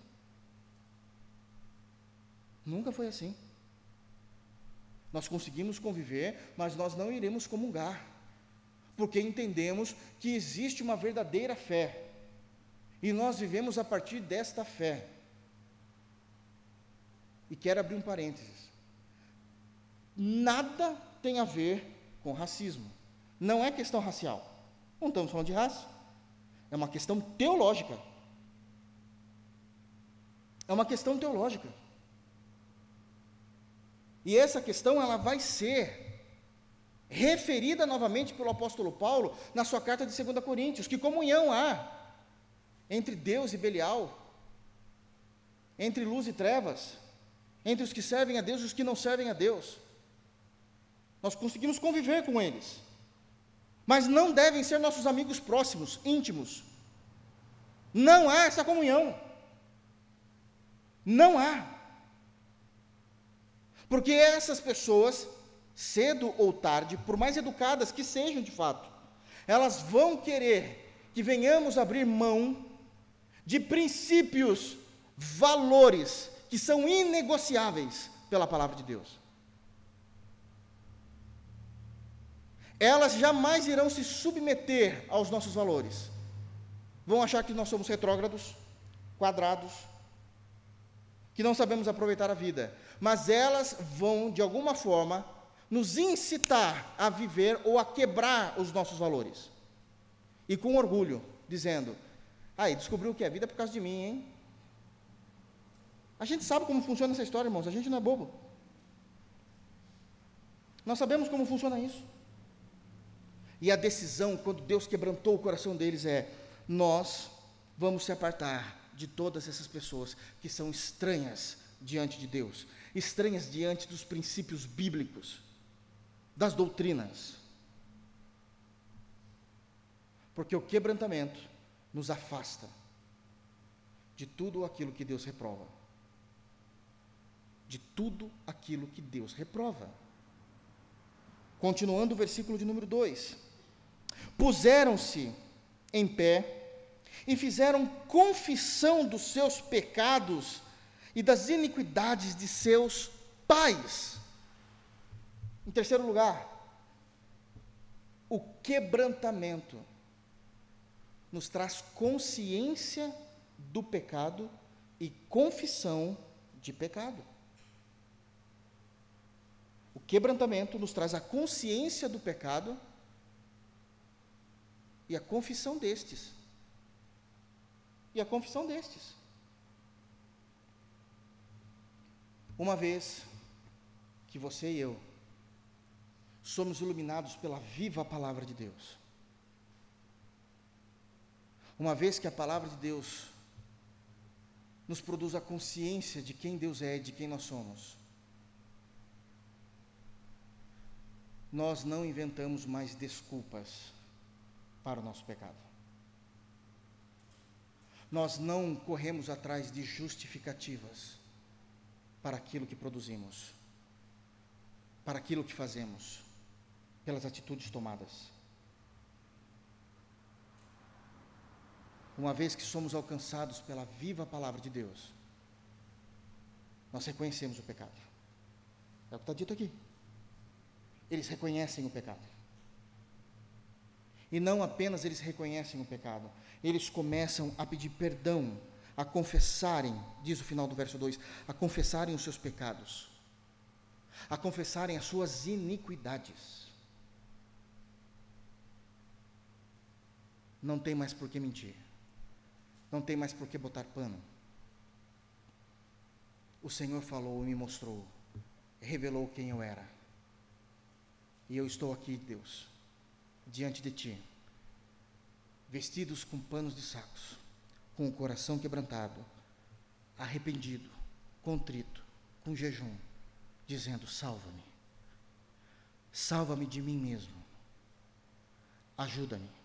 Nunca foi assim. Nós conseguimos conviver, mas nós não iremos comungar, porque entendemos que existe uma verdadeira fé, e nós vivemos a partir desta fé. E quero abrir um parênteses: nada tem a ver com racismo, não é questão racial, não estamos falando de raça, é uma questão teológica, é uma questão teológica, e essa questão ela vai ser referida novamente pelo apóstolo Paulo na sua carta de segunda Coríntios, que comunhão há entre Deus e Belial, entre luz e trevas, entre os que servem a Deus e os que não servem a Deus. Nós conseguimos conviver com eles, mas não devem ser nossos amigos próximos, íntimos. Não há essa comunhão. Não há. Porque essas pessoas, cedo ou tarde, por mais educadas que sejam de fato, elas vão querer que venhamos abrir mão de princípios, valores, que são inegociáveis pela palavra de Deus. Elas jamais irão se submeter aos nossos valores. Vão achar que nós somos retrógrados, quadrados, que não sabemos aproveitar a vida. Mas elas vão, de alguma forma, nos incitar a viver ou a quebrar os nossos valores. E com orgulho, dizendo: aí, descobriu o que é vida por causa de mim, hein? A gente sabe como funciona essa história, irmãos, a gente não é bobo. Nós sabemos como funciona isso. E a decisão, quando Deus quebrantou o coração deles, é: nós vamos se apartar de todas essas pessoas que são estranhas diante de Deus, estranhas diante dos princípios bíblicos, das doutrinas. Porque o quebrantamento nos afasta de tudo aquilo que Deus reprova. De tudo aquilo que Deus reprova. Continuando o versículo de número dois. Puseram-se em pé e fizeram confissão dos seus pecados e das iniquidades de seus pais. Em terceiro lugar, o quebrantamento nos traz consciência do pecado e confissão de pecado. O quebrantamento nos traz a consciência do pecado e a confissão destes. E a confissão destes. Uma vez que você e eu somos iluminados pela viva palavra de Deus, uma vez que a palavra de Deus nos produz a consciência de quem Deus é e de quem nós somos, nós não inventamos mais desculpas para o nosso pecado. Nós não corremos atrás de justificativas para aquilo que produzimos, para aquilo que fazemos, pelas atitudes tomadas. Uma vez que somos alcançados pela viva palavra de Deus, nós reconhecemos o pecado. É o que está dito aqui. Eles reconhecem o pecado. E não apenas eles reconhecem o pecado, eles começam a pedir perdão, a confessarem, diz o final do verso dois, a confessarem os seus pecados, a confessarem as suas iniquidades. Não tem mais por que mentir. Não tem mais por que botar pano. O Senhor falou e me mostrou, revelou quem eu era. E eu estou aqui, Deus, diante de Ti, vestidos com panos de sacos, com o coração quebrantado, arrependido, contrito, com jejum, dizendo: salva-me, salva-me de mim mesmo, ajuda-me.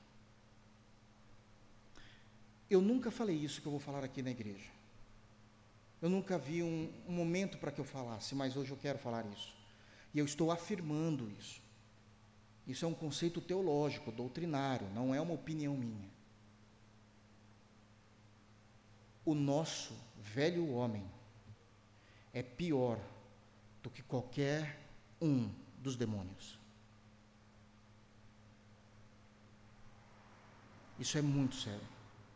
Eu nunca falei isso que eu vou falar aqui na igreja. Eu nunca vi um, um momento para que eu falasse, mas hoje eu quero falar isso. E eu estou afirmando isso. Isso é um conceito teológico, doutrinário, não é uma opinião minha. O nosso velho homem é pior do que qualquer um dos demônios. Isso é muito sério.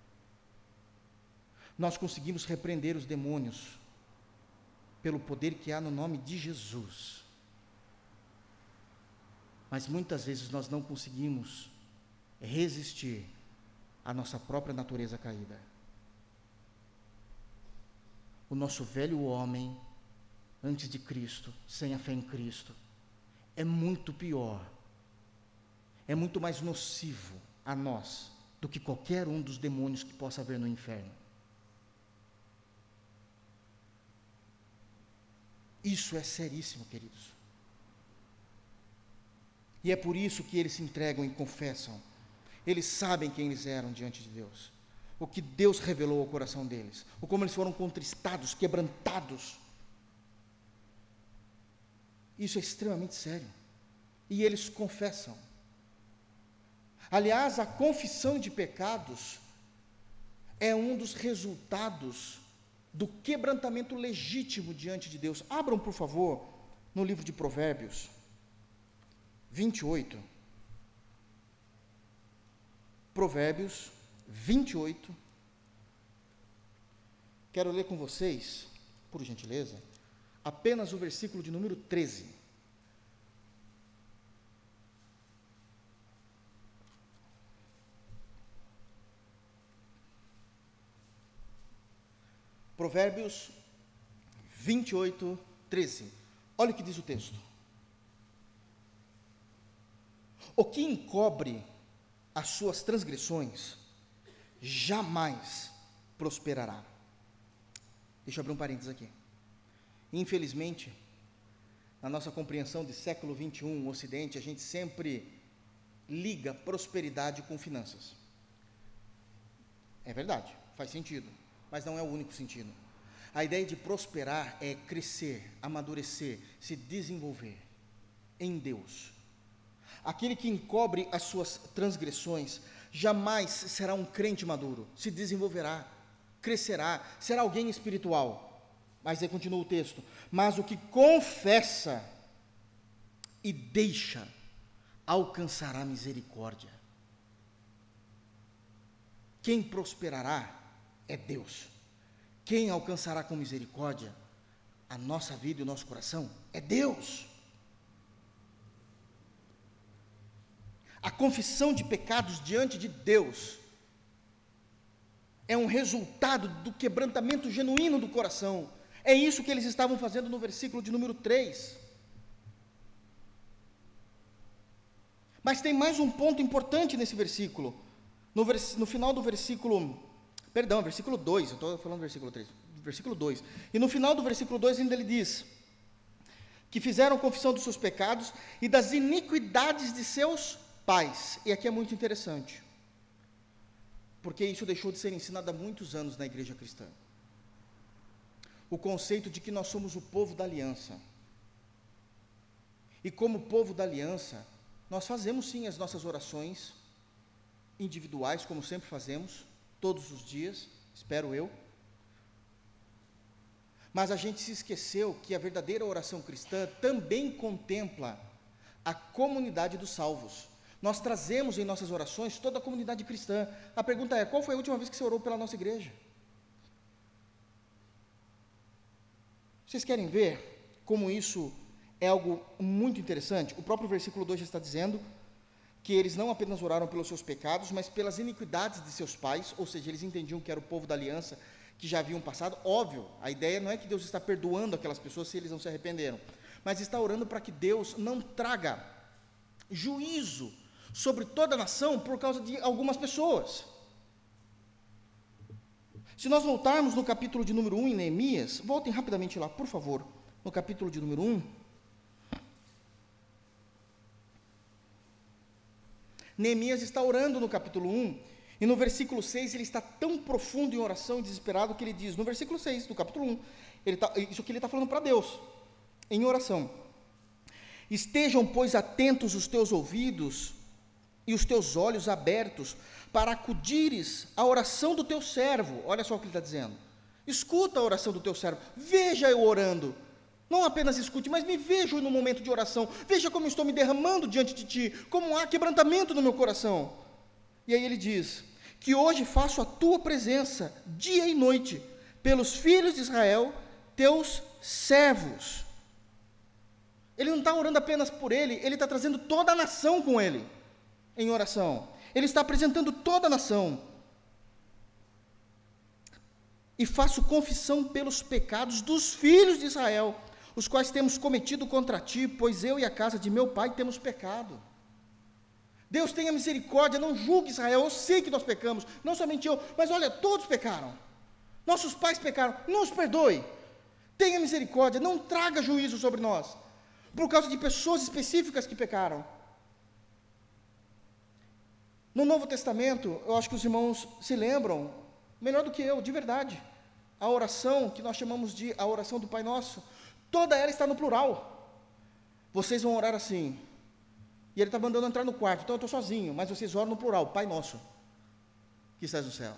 Nós conseguimos repreender os demônios pelo poder que há no nome de Jesus. Mas muitas vezes nós não conseguimos resistir à nossa própria natureza caída. O nosso velho homem, antes de Cristo, sem a fé em Cristo, é muito pior, é muito mais nocivo a nós do que qualquer um dos demônios que possa haver no inferno. Isso é seríssimo, queridos. E é por isso que eles se entregam e confessam. Eles sabem quem eles eram diante de Deus, o que Deus revelou ao coração deles, ou como eles foram contristados, quebrantados. Isso é extremamente sério. E eles confessam. Aliás, a confissão de pecados é um dos resultados do quebrantamento legítimo diante de Deus. Abram, por favor, no livro de Provérbios, vinte e oito. Provérbios vinte e oito. Quero ler com vocês, por gentileza, apenas o versículo de número treze. Provérbios vinte e oito, treze. Olha o que diz o texto. O que encobre as suas transgressões jamais prosperará. Deixa eu abrir um parênteses aqui. Infelizmente, na nossa compreensão de século vinte e um, no Ocidente, a gente sempre liga prosperidade com finanças. É verdade, faz sentido, mas não é o único sentido. A ideia de prosperar é crescer, amadurecer, se desenvolver em Deus. Aquele que encobre as suas transgressões jamais será um crente maduro, se desenvolverá, crescerá, será alguém espiritual. Mas aí continua o texto: mas o que confessa e deixa alcançará misericórdia. Quem prosperará é Deus. Quem alcançará com misericórdia a nossa vida e o nosso coração é Deus. A confissão de pecados diante de Deus é um resultado do quebrantamento genuíno do coração. É isso que eles estavam fazendo no versículo de número três. Mas tem mais um ponto importante nesse versículo. No, vers, no final do versículo, perdão, versículo dois, eu estou falando do versículo três, versículo dois. E no final do versículo dois ainda ele diz que fizeram confissão dos seus pecados e das iniquidades de seus pais. E aqui é muito interessante, porque isso deixou de ser ensinado há muitos anos na igreja cristã. O conceito de que nós somos o povo da aliança. E como povo da aliança, nós fazemos sim as nossas orações individuais, como sempre fazemos, todos os dias, espero eu. Mas a gente se esqueceu que a verdadeira oração cristã também contempla a comunidade dos salvos. Nós trazemos em nossas orações toda a comunidade cristã. A pergunta é: qual foi a última vez que você orou pela nossa igreja? Vocês querem ver como isso é algo muito interessante? O próprio versículo dois já está dizendo que eles não apenas oraram pelos seus pecados, mas pelas iniquidades de seus pais, ou seja, eles entendiam que era o povo da aliança, que já haviam passado. Óbvio, a ideia não é que Deus está perdoando aquelas pessoas se eles não se arrependeram, mas está orando para que Deus não traga juízo sobre toda a nação por causa de algumas pessoas. Se nós voltarmos no capítulo de número um em Neemias, voltem rapidamente lá, por favor, no capítulo de número um. Neemias está orando no capítulo um, e no versículo seis ele está tão profundo em oração e desesperado que ele diz, no versículo seis do capítulo um, ele tá, isso que ele está falando para Deus, em oração: estejam, pois, atentos os teus ouvidos e os teus olhos abertos, para acudires à oração do teu servo. Olha só o que ele está dizendo: escuta a oração do teu servo, veja eu orando, não apenas escute, mas me veja no momento de oração, veja como estou me derramando diante de ti, como há quebrantamento no meu coração. E aí ele diz, que hoje faço a tua presença, dia e noite, pelos filhos de Israel, teus servos. Ele não está orando apenas por ele, ele está trazendo toda a nação com ele, em oração. Ele está apresentando toda a nação. E faço confissão pelos pecados dos filhos de Israel, os quais temos cometido contra ti, pois eu e a casa de meu pai temos pecado. Deus tenha misericórdia, não julgue Israel, eu sei que nós pecamos, não somente eu, mas olha, todos pecaram, nossos pais pecaram, nos perdoe, tenha misericórdia, não traga juízo sobre nós, por causa de pessoas específicas que pecaram. No Novo Testamento, eu acho que os irmãos se lembram, melhor do que eu, de verdade, a oração que nós chamamos de a oração do Pai Nosso, toda ela está no plural. Vocês vão orar assim, e ele está mandando entrar no quarto, então eu estou sozinho, mas vocês oram no plural, Pai Nosso, que estás no céu.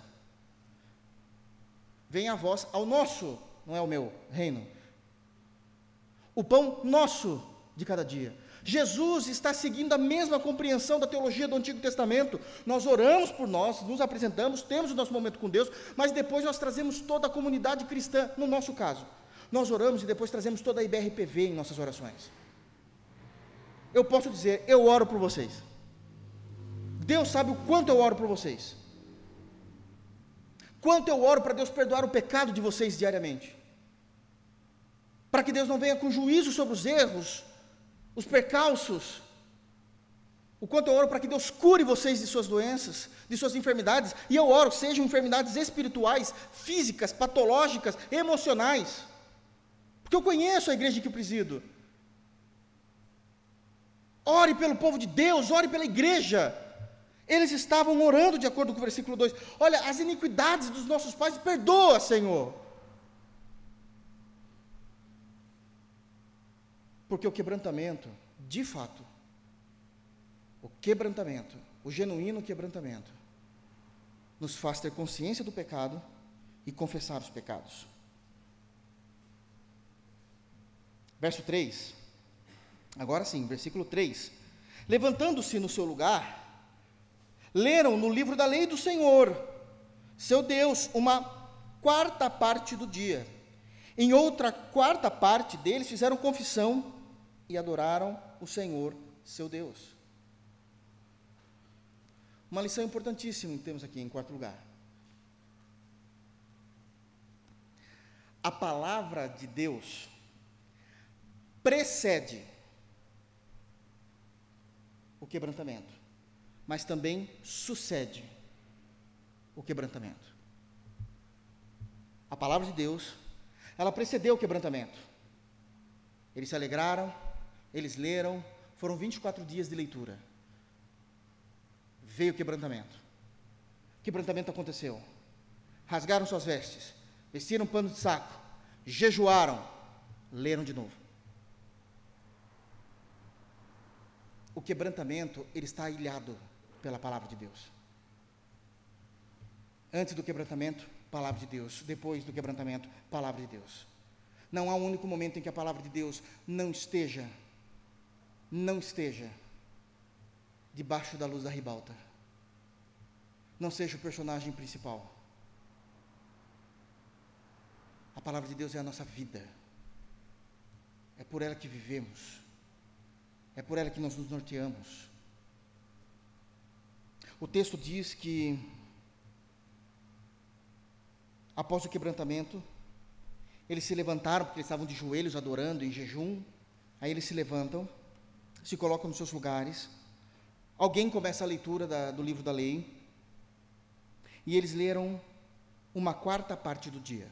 Venha a vós ao nosso, não é o meu, reino. O pão nosso de cada dia. Jesus está seguindo a mesma compreensão da teologia do Antigo Testamento. Nós oramos por nós, nos apresentamos, temos o nosso momento com Deus, mas depois nós trazemos toda a comunidade cristã, no nosso caso. Nós oramos e depois trazemos toda a I B R P V em nossas orações. Eu posso dizer, eu oro por vocês. Deus sabe o quanto eu oro por vocês. Quanto eu oro para Deus perdoar o pecado de vocês diariamente. Para que Deus não venha com juízo sobre os erros, os percalços, o quanto eu oro para que Deus cure vocês de suas doenças, de suas enfermidades, e eu oro, sejam enfermidades espirituais, físicas, patológicas, emocionais, porque eu conheço a igreja que eu presido. Ore pelo povo de Deus, ore pela igreja. Eles estavam orando de acordo com o versículo dois, olha, as iniquidades dos nossos pais, perdoa, Senhor. Porque o quebrantamento, de fato, o quebrantamento, o genuíno quebrantamento, nos faz ter consciência do pecado e confessar os pecados. Verso três, agora sim, versículo três. Levantando-se no seu lugar, leram no livro da lei do Senhor, seu Deus, uma quarta parte do dia. Em outra quarta parte deles fizeram confissão e adoraram o Senhor, seu Deus. Uma lição importantíssima temos aqui em quarto lugar. A palavra de Deus precede o quebrantamento, mas também sucede o quebrantamento. A palavra de Deus, ela precedeu o quebrantamento. Eles se alegraram, eles leram, foram vinte e quatro dias de leitura. Veio o quebrantamento. O quebrantamento aconteceu. Rasgaram suas vestes, vestiram pano de saco, jejuaram, leram de novo. O quebrantamento, ele está ilhado pela palavra de Deus. Antes do quebrantamento, palavra de Deus. Depois do quebrantamento, palavra de Deus. Não há um único momento em que a palavra de Deus não esteja, não esteja debaixo da luz da ribalta. Não seja o personagem principal. A palavra de Deus é a nossa vida. É por ela que vivemos. É por ela que nós nos norteamos. O texto diz que, após o quebrantamento, eles se levantaram, porque eles estavam de joelhos adorando em jejum. Aí eles se levantam, se colocam nos seus lugares. Alguém começa a leitura da, do livro da lei. E eles leram uma quarta parte do dia.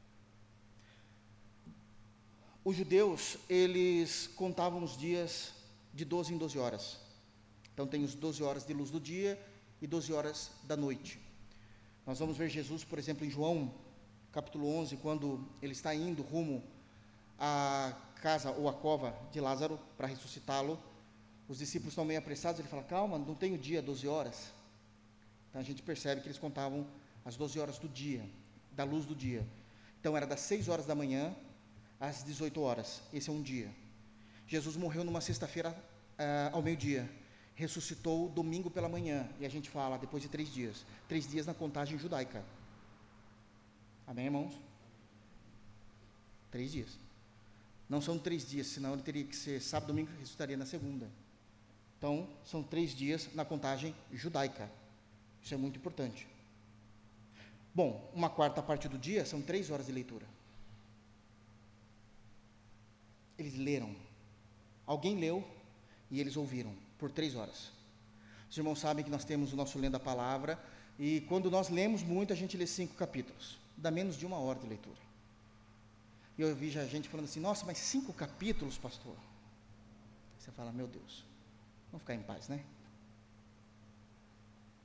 Os judeus, eles contavam os dias de doze em doze horas. Então tem os doze horas de luz do dia e doze horas da noite. Nós vamos ver Jesus, por exemplo, em João, capítulo onze, quando ele está indo rumo à casa ou à cova de Lázaro para ressuscitá-lo. Os discípulos estão meio apressados, ele fala, calma, não tem o dia, doze horas. Então a gente percebe que eles contavam as doze horas do dia, da luz do dia. Então era das seis horas da manhã às dezoito horas, esse é um dia. Jesus morreu numa sexta-feira uh, ao meio-dia, ressuscitou domingo pela manhã, e a gente fala, depois de três dias, três dias na contagem judaica. Amém, irmãos? Três dias. Não são três dias, senão ele teria que ser sábado, domingo, que ressuscitaria na segunda. Então, são três dias na contagem judaica. Isso é muito importante. Bom, uma quarta parte do dia são três horas de leitura. Eles leram. Alguém leu e eles ouviram por três horas. Os irmãos sabem que nós temos o nosso Lendo a Palavra, e quando nós lemos muito, a gente lê cinco capítulos. Dá menos de uma hora de leitura. E eu vi já gente falando assim, nossa, mas cinco capítulos, pastor? Você fala, meu Deus, vamos ficar em paz, né?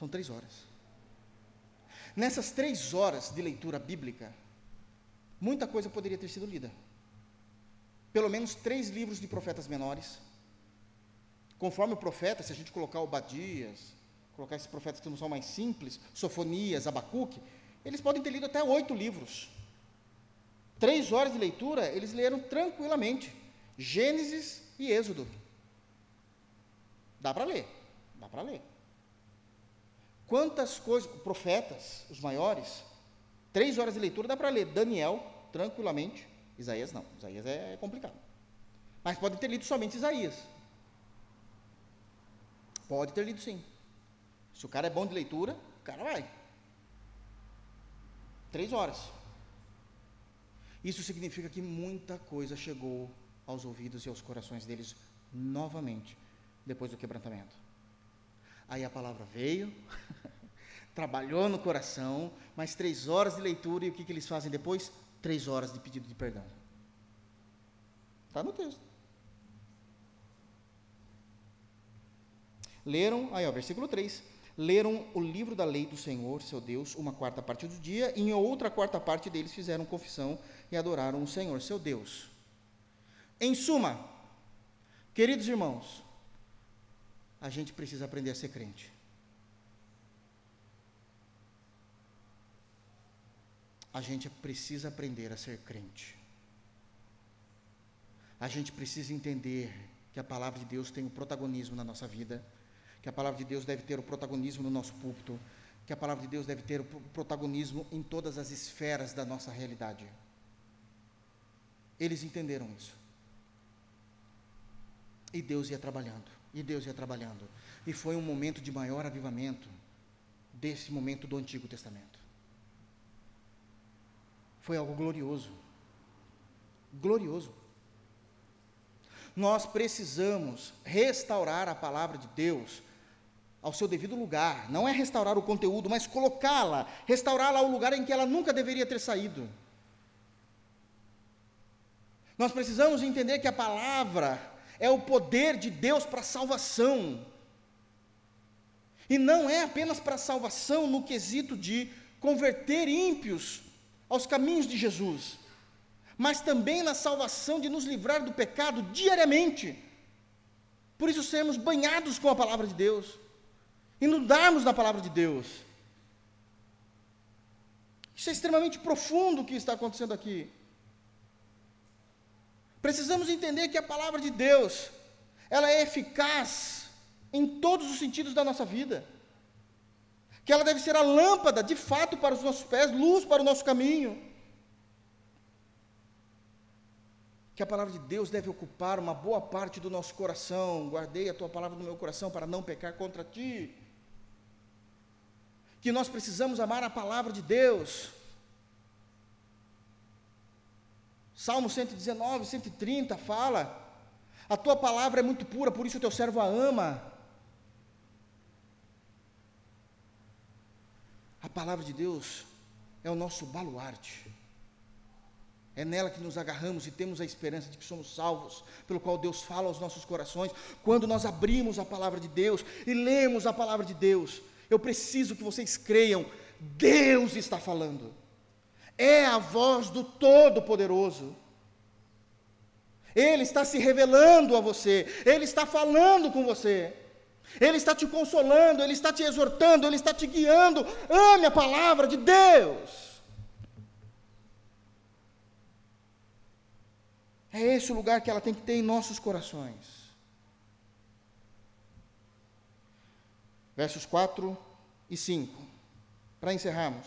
São três horas. Nessas três horas de leitura bíblica, muita coisa poderia ter sido lida. Pelo menos três livros de profetas menores. Conforme o profeta, se a gente colocar Obadias, colocar esses profetas que não são mais simples, Sofonias, Abacuque, eles podem ter lido até oito livros. Três horas de leitura, eles leram tranquilamente. Gênesis e Êxodo. Dá para ler, dá para ler. Quantas coisas, profetas, os maiores, três horas de leitura dá para ler. Daniel, tranquilamente. Isaías não, Isaías é complicado. Mas pode ter lido somente Isaías. Pode ter lido sim. Se o cara é bom de leitura, o cara vai. Três horas. Isso significa que muita coisa chegou aos ouvidos e aos corações deles novamente, depois do quebrantamento. Aí a palavra veio, trabalhou no coração, mais três horas de leitura, e o que, que eles fazem depois? Três horas de pedido de perdão. Está no texto. Leram, aí ó, versículo três, leram o livro da lei do Senhor, seu Deus, uma quarta parte do dia, e em outra quarta parte deles fizeram confissão e adoraram o Senhor, seu Deus. Em suma, queridos irmãos, a gente precisa aprender a ser crente. A gente precisa aprender a ser crente. A gente precisa entender que a palavra de Deus tem o protagonismo na nossa vida, que a palavra de Deus deve ter o protagonismo no nosso púlpito, que a palavra de Deus deve ter o protagonismo em todas as esferas da nossa realidade. Eles entenderam isso. E Deus ia trabalhando, e Deus ia trabalhando. E foi um momento de maior avivamento desse momento do Antigo Testamento. Foi algo glorioso. Glorioso. Nós precisamos restaurar a palavra de Deus ao seu devido lugar. Não é restaurar o conteúdo, mas colocá-la, restaurá-la ao lugar em que ela nunca deveria ter saído. Nós precisamos entender que a palavra é o poder de Deus para a salvação. E não é apenas para a salvação no quesito de converter ímpios aos caminhos de Jesus, mas também na salvação de nos livrar do pecado diariamente. Por isso sermos banhados com a palavra de Deus, inundarmos na palavra de Deus. Isso é extremamente profundo o que está acontecendo aqui. Precisamos entender que a palavra de Deus, ela é eficaz em todos os sentidos da nossa vida, que ela deve ser a lâmpada, de fato, para os nossos pés, luz para o nosso caminho, que a palavra de Deus deve ocupar uma boa parte do nosso coração. Guardei a tua palavra no meu coração para não pecar contra ti, que nós precisamos amar a palavra de Deus. Salmo cento e dezenove, cento e trinta fala: a tua palavra é muito pura, por isso o teu servo a ama. A palavra de Deus é o nosso baluarte. É nela que nos agarramos e temos a esperança de que somos salvos, pelo qual Deus fala aos nossos corações. Quando nós abrimos a palavra de Deus e lemos a palavra de Deus, eu preciso que vocês creiam, Deus está falando. É a voz do Todo-Poderoso. Ele está se revelando a você, Ele está falando com você, Ele está te consolando, Ele está te exortando, Ele está te guiando. Ame a palavra de Deus. É esse o lugar que ela tem que ter em nossos corações. Versos quatro e cinco, para encerrarmos.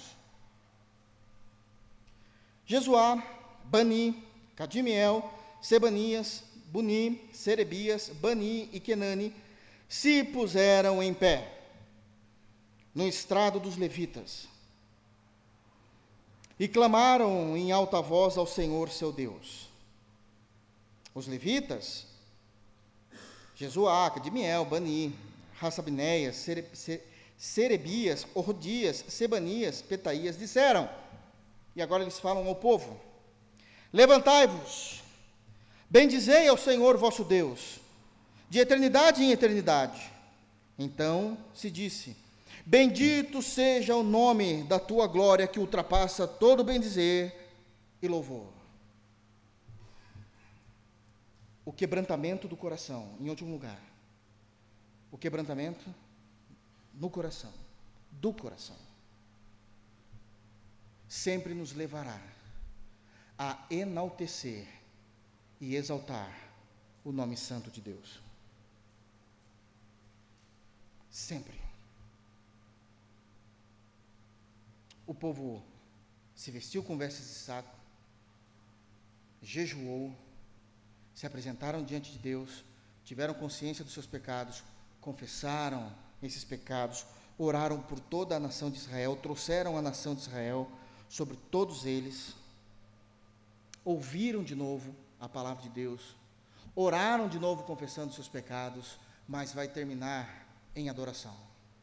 Jesuá, Bani, Cadimiel, Sebanias, Buni, Serebias, Bani e Kenani se puseram em pé no estrado dos levitas e clamaram em alta voz ao Senhor seu Deus. Os levitas, Jesuá, Cadimiel, Bani, Hassabinéias, Sere, Serebias, Ordias, Sebanias, Petaías, disseram, e agora eles falam ao povo: levantai-vos, bendizei ao Senhor vosso Deus, de eternidade em eternidade. Então se disse: Bendito seja o nome da tua glória, que ultrapassa todo bem-dizer e louvor. O quebrantamento do coração, em último lugar. O quebrantamento no coração, do coração, sempre nos levará a enaltecer e exaltar o nome santo de Deus. Sempre. O povo se vestiu com vestes de saco, jejuou, se apresentaram diante de Deus, tiveram consciência dos seus pecados, confessaram esses pecados, oraram por toda a nação de Israel, trouxeram a nação de Israel sobre todos eles, ouviram de novo a palavra de Deus, oraram de novo confessando seus pecados, mas vai terminar em adoração.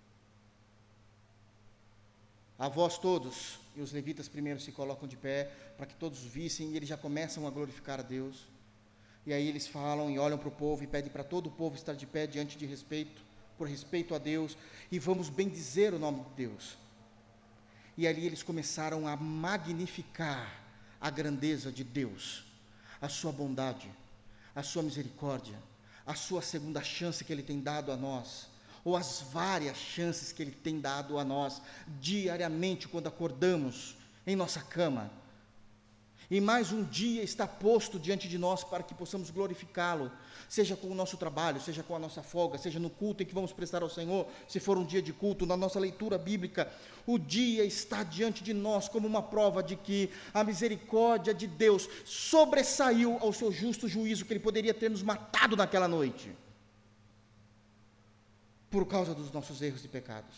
A vós todos, e os levitas primeiro se colocam de pé, para que todos vissem, e eles já começam a glorificar a Deus, e aí eles falam e olham para o povo, e pedem para todo o povo estar de pé diante de respeito, por respeito a Deus, e vamos bendizer o nome de Deus. E ali eles começaram a magnificar a grandeza de Deus, a sua bondade, a sua misericórdia, a sua segunda chance que Ele tem dado a nós, ou as várias chances que Ele tem dado a nós, diariamente, quando acordamos em nossa cama, e mais um dia está posto diante de nós para que possamos glorificá-lo, seja com o nosso trabalho, seja com a nossa folga, seja no culto em que vamos prestar ao Senhor, se for um dia de culto, na nossa leitura bíblica, o dia está diante de nós como uma prova de que a misericórdia de Deus sobressaiu ao seu justo juízo, que Ele poderia ter nos matado naquela noite, por causa dos nossos erros e pecados.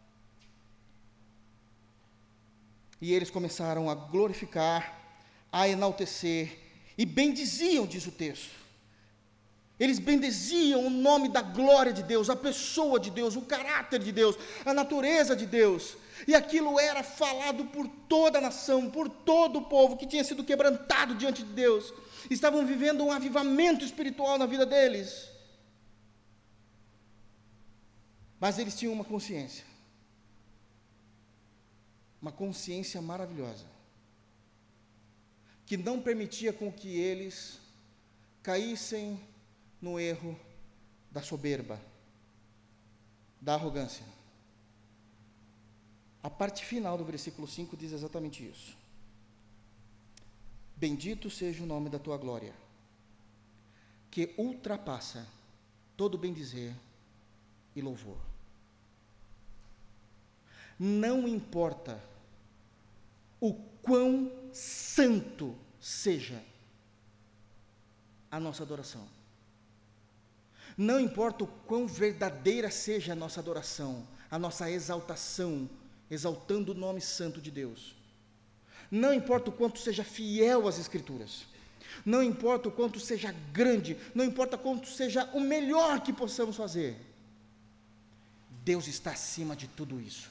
E eles começaram a glorificar, a enaltecer, e bendiziam, diz o texto. Eles bendiziam o nome da glória de Deus, a pessoa de Deus, o caráter de Deus, a natureza de Deus, e aquilo era falado por toda a nação, por todo o povo que tinha sido quebrantado diante de Deus, estavam vivendo um avivamento espiritual na vida deles, mas eles tinham uma consciência, uma consciência maravilhosa, que não permitia com que eles caíssem no erro da soberba, da arrogância. A parte final do versículo cinco diz exatamente isso. Bendito seja o nome da tua glória, que ultrapassa todo bem-dizer e louvor. Não importa o quão santo seja a nossa adoração, não importa o quão verdadeira seja a nossa adoração, a nossa exaltação, exaltando o nome santo de Deus, não importa o quanto seja fiel às Escrituras, não importa o quanto seja grande, não importa quanto seja o melhor que possamos fazer, Deus está acima de tudo isso.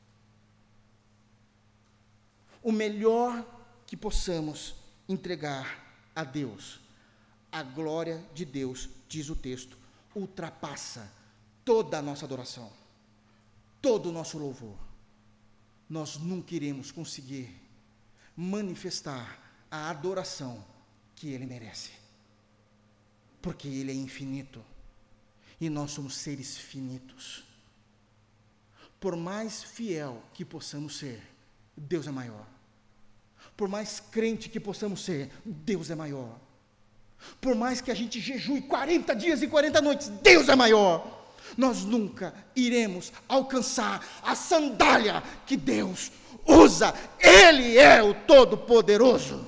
O melhor que possamos entregar a Deus, a glória de Deus, diz o texto, ultrapassa toda a nossa adoração, todo o nosso louvor. Nós nunca iremos conseguir manifestar a adoração que Ele merece, porque Ele é infinito, e nós somos seres finitos. Por mais fiel que possamos ser, Deus é maior. Por mais crente que possamos ser, Deus é maior. Por mais que a gente jejue quarenta dias e quarenta noites, Deus é maior. Nós nunca iremos alcançar a sandália que Deus usa. Ele é o Todo-Poderoso.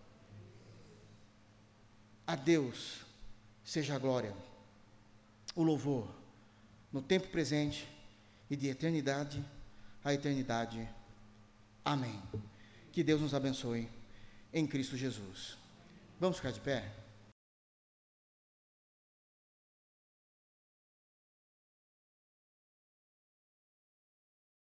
A Deus seja a glória, o louvor, no tempo presente e de eternidade a eternidade. Amém. Que Deus nos abençoe em Cristo Jesus. Vamos ficar de pé?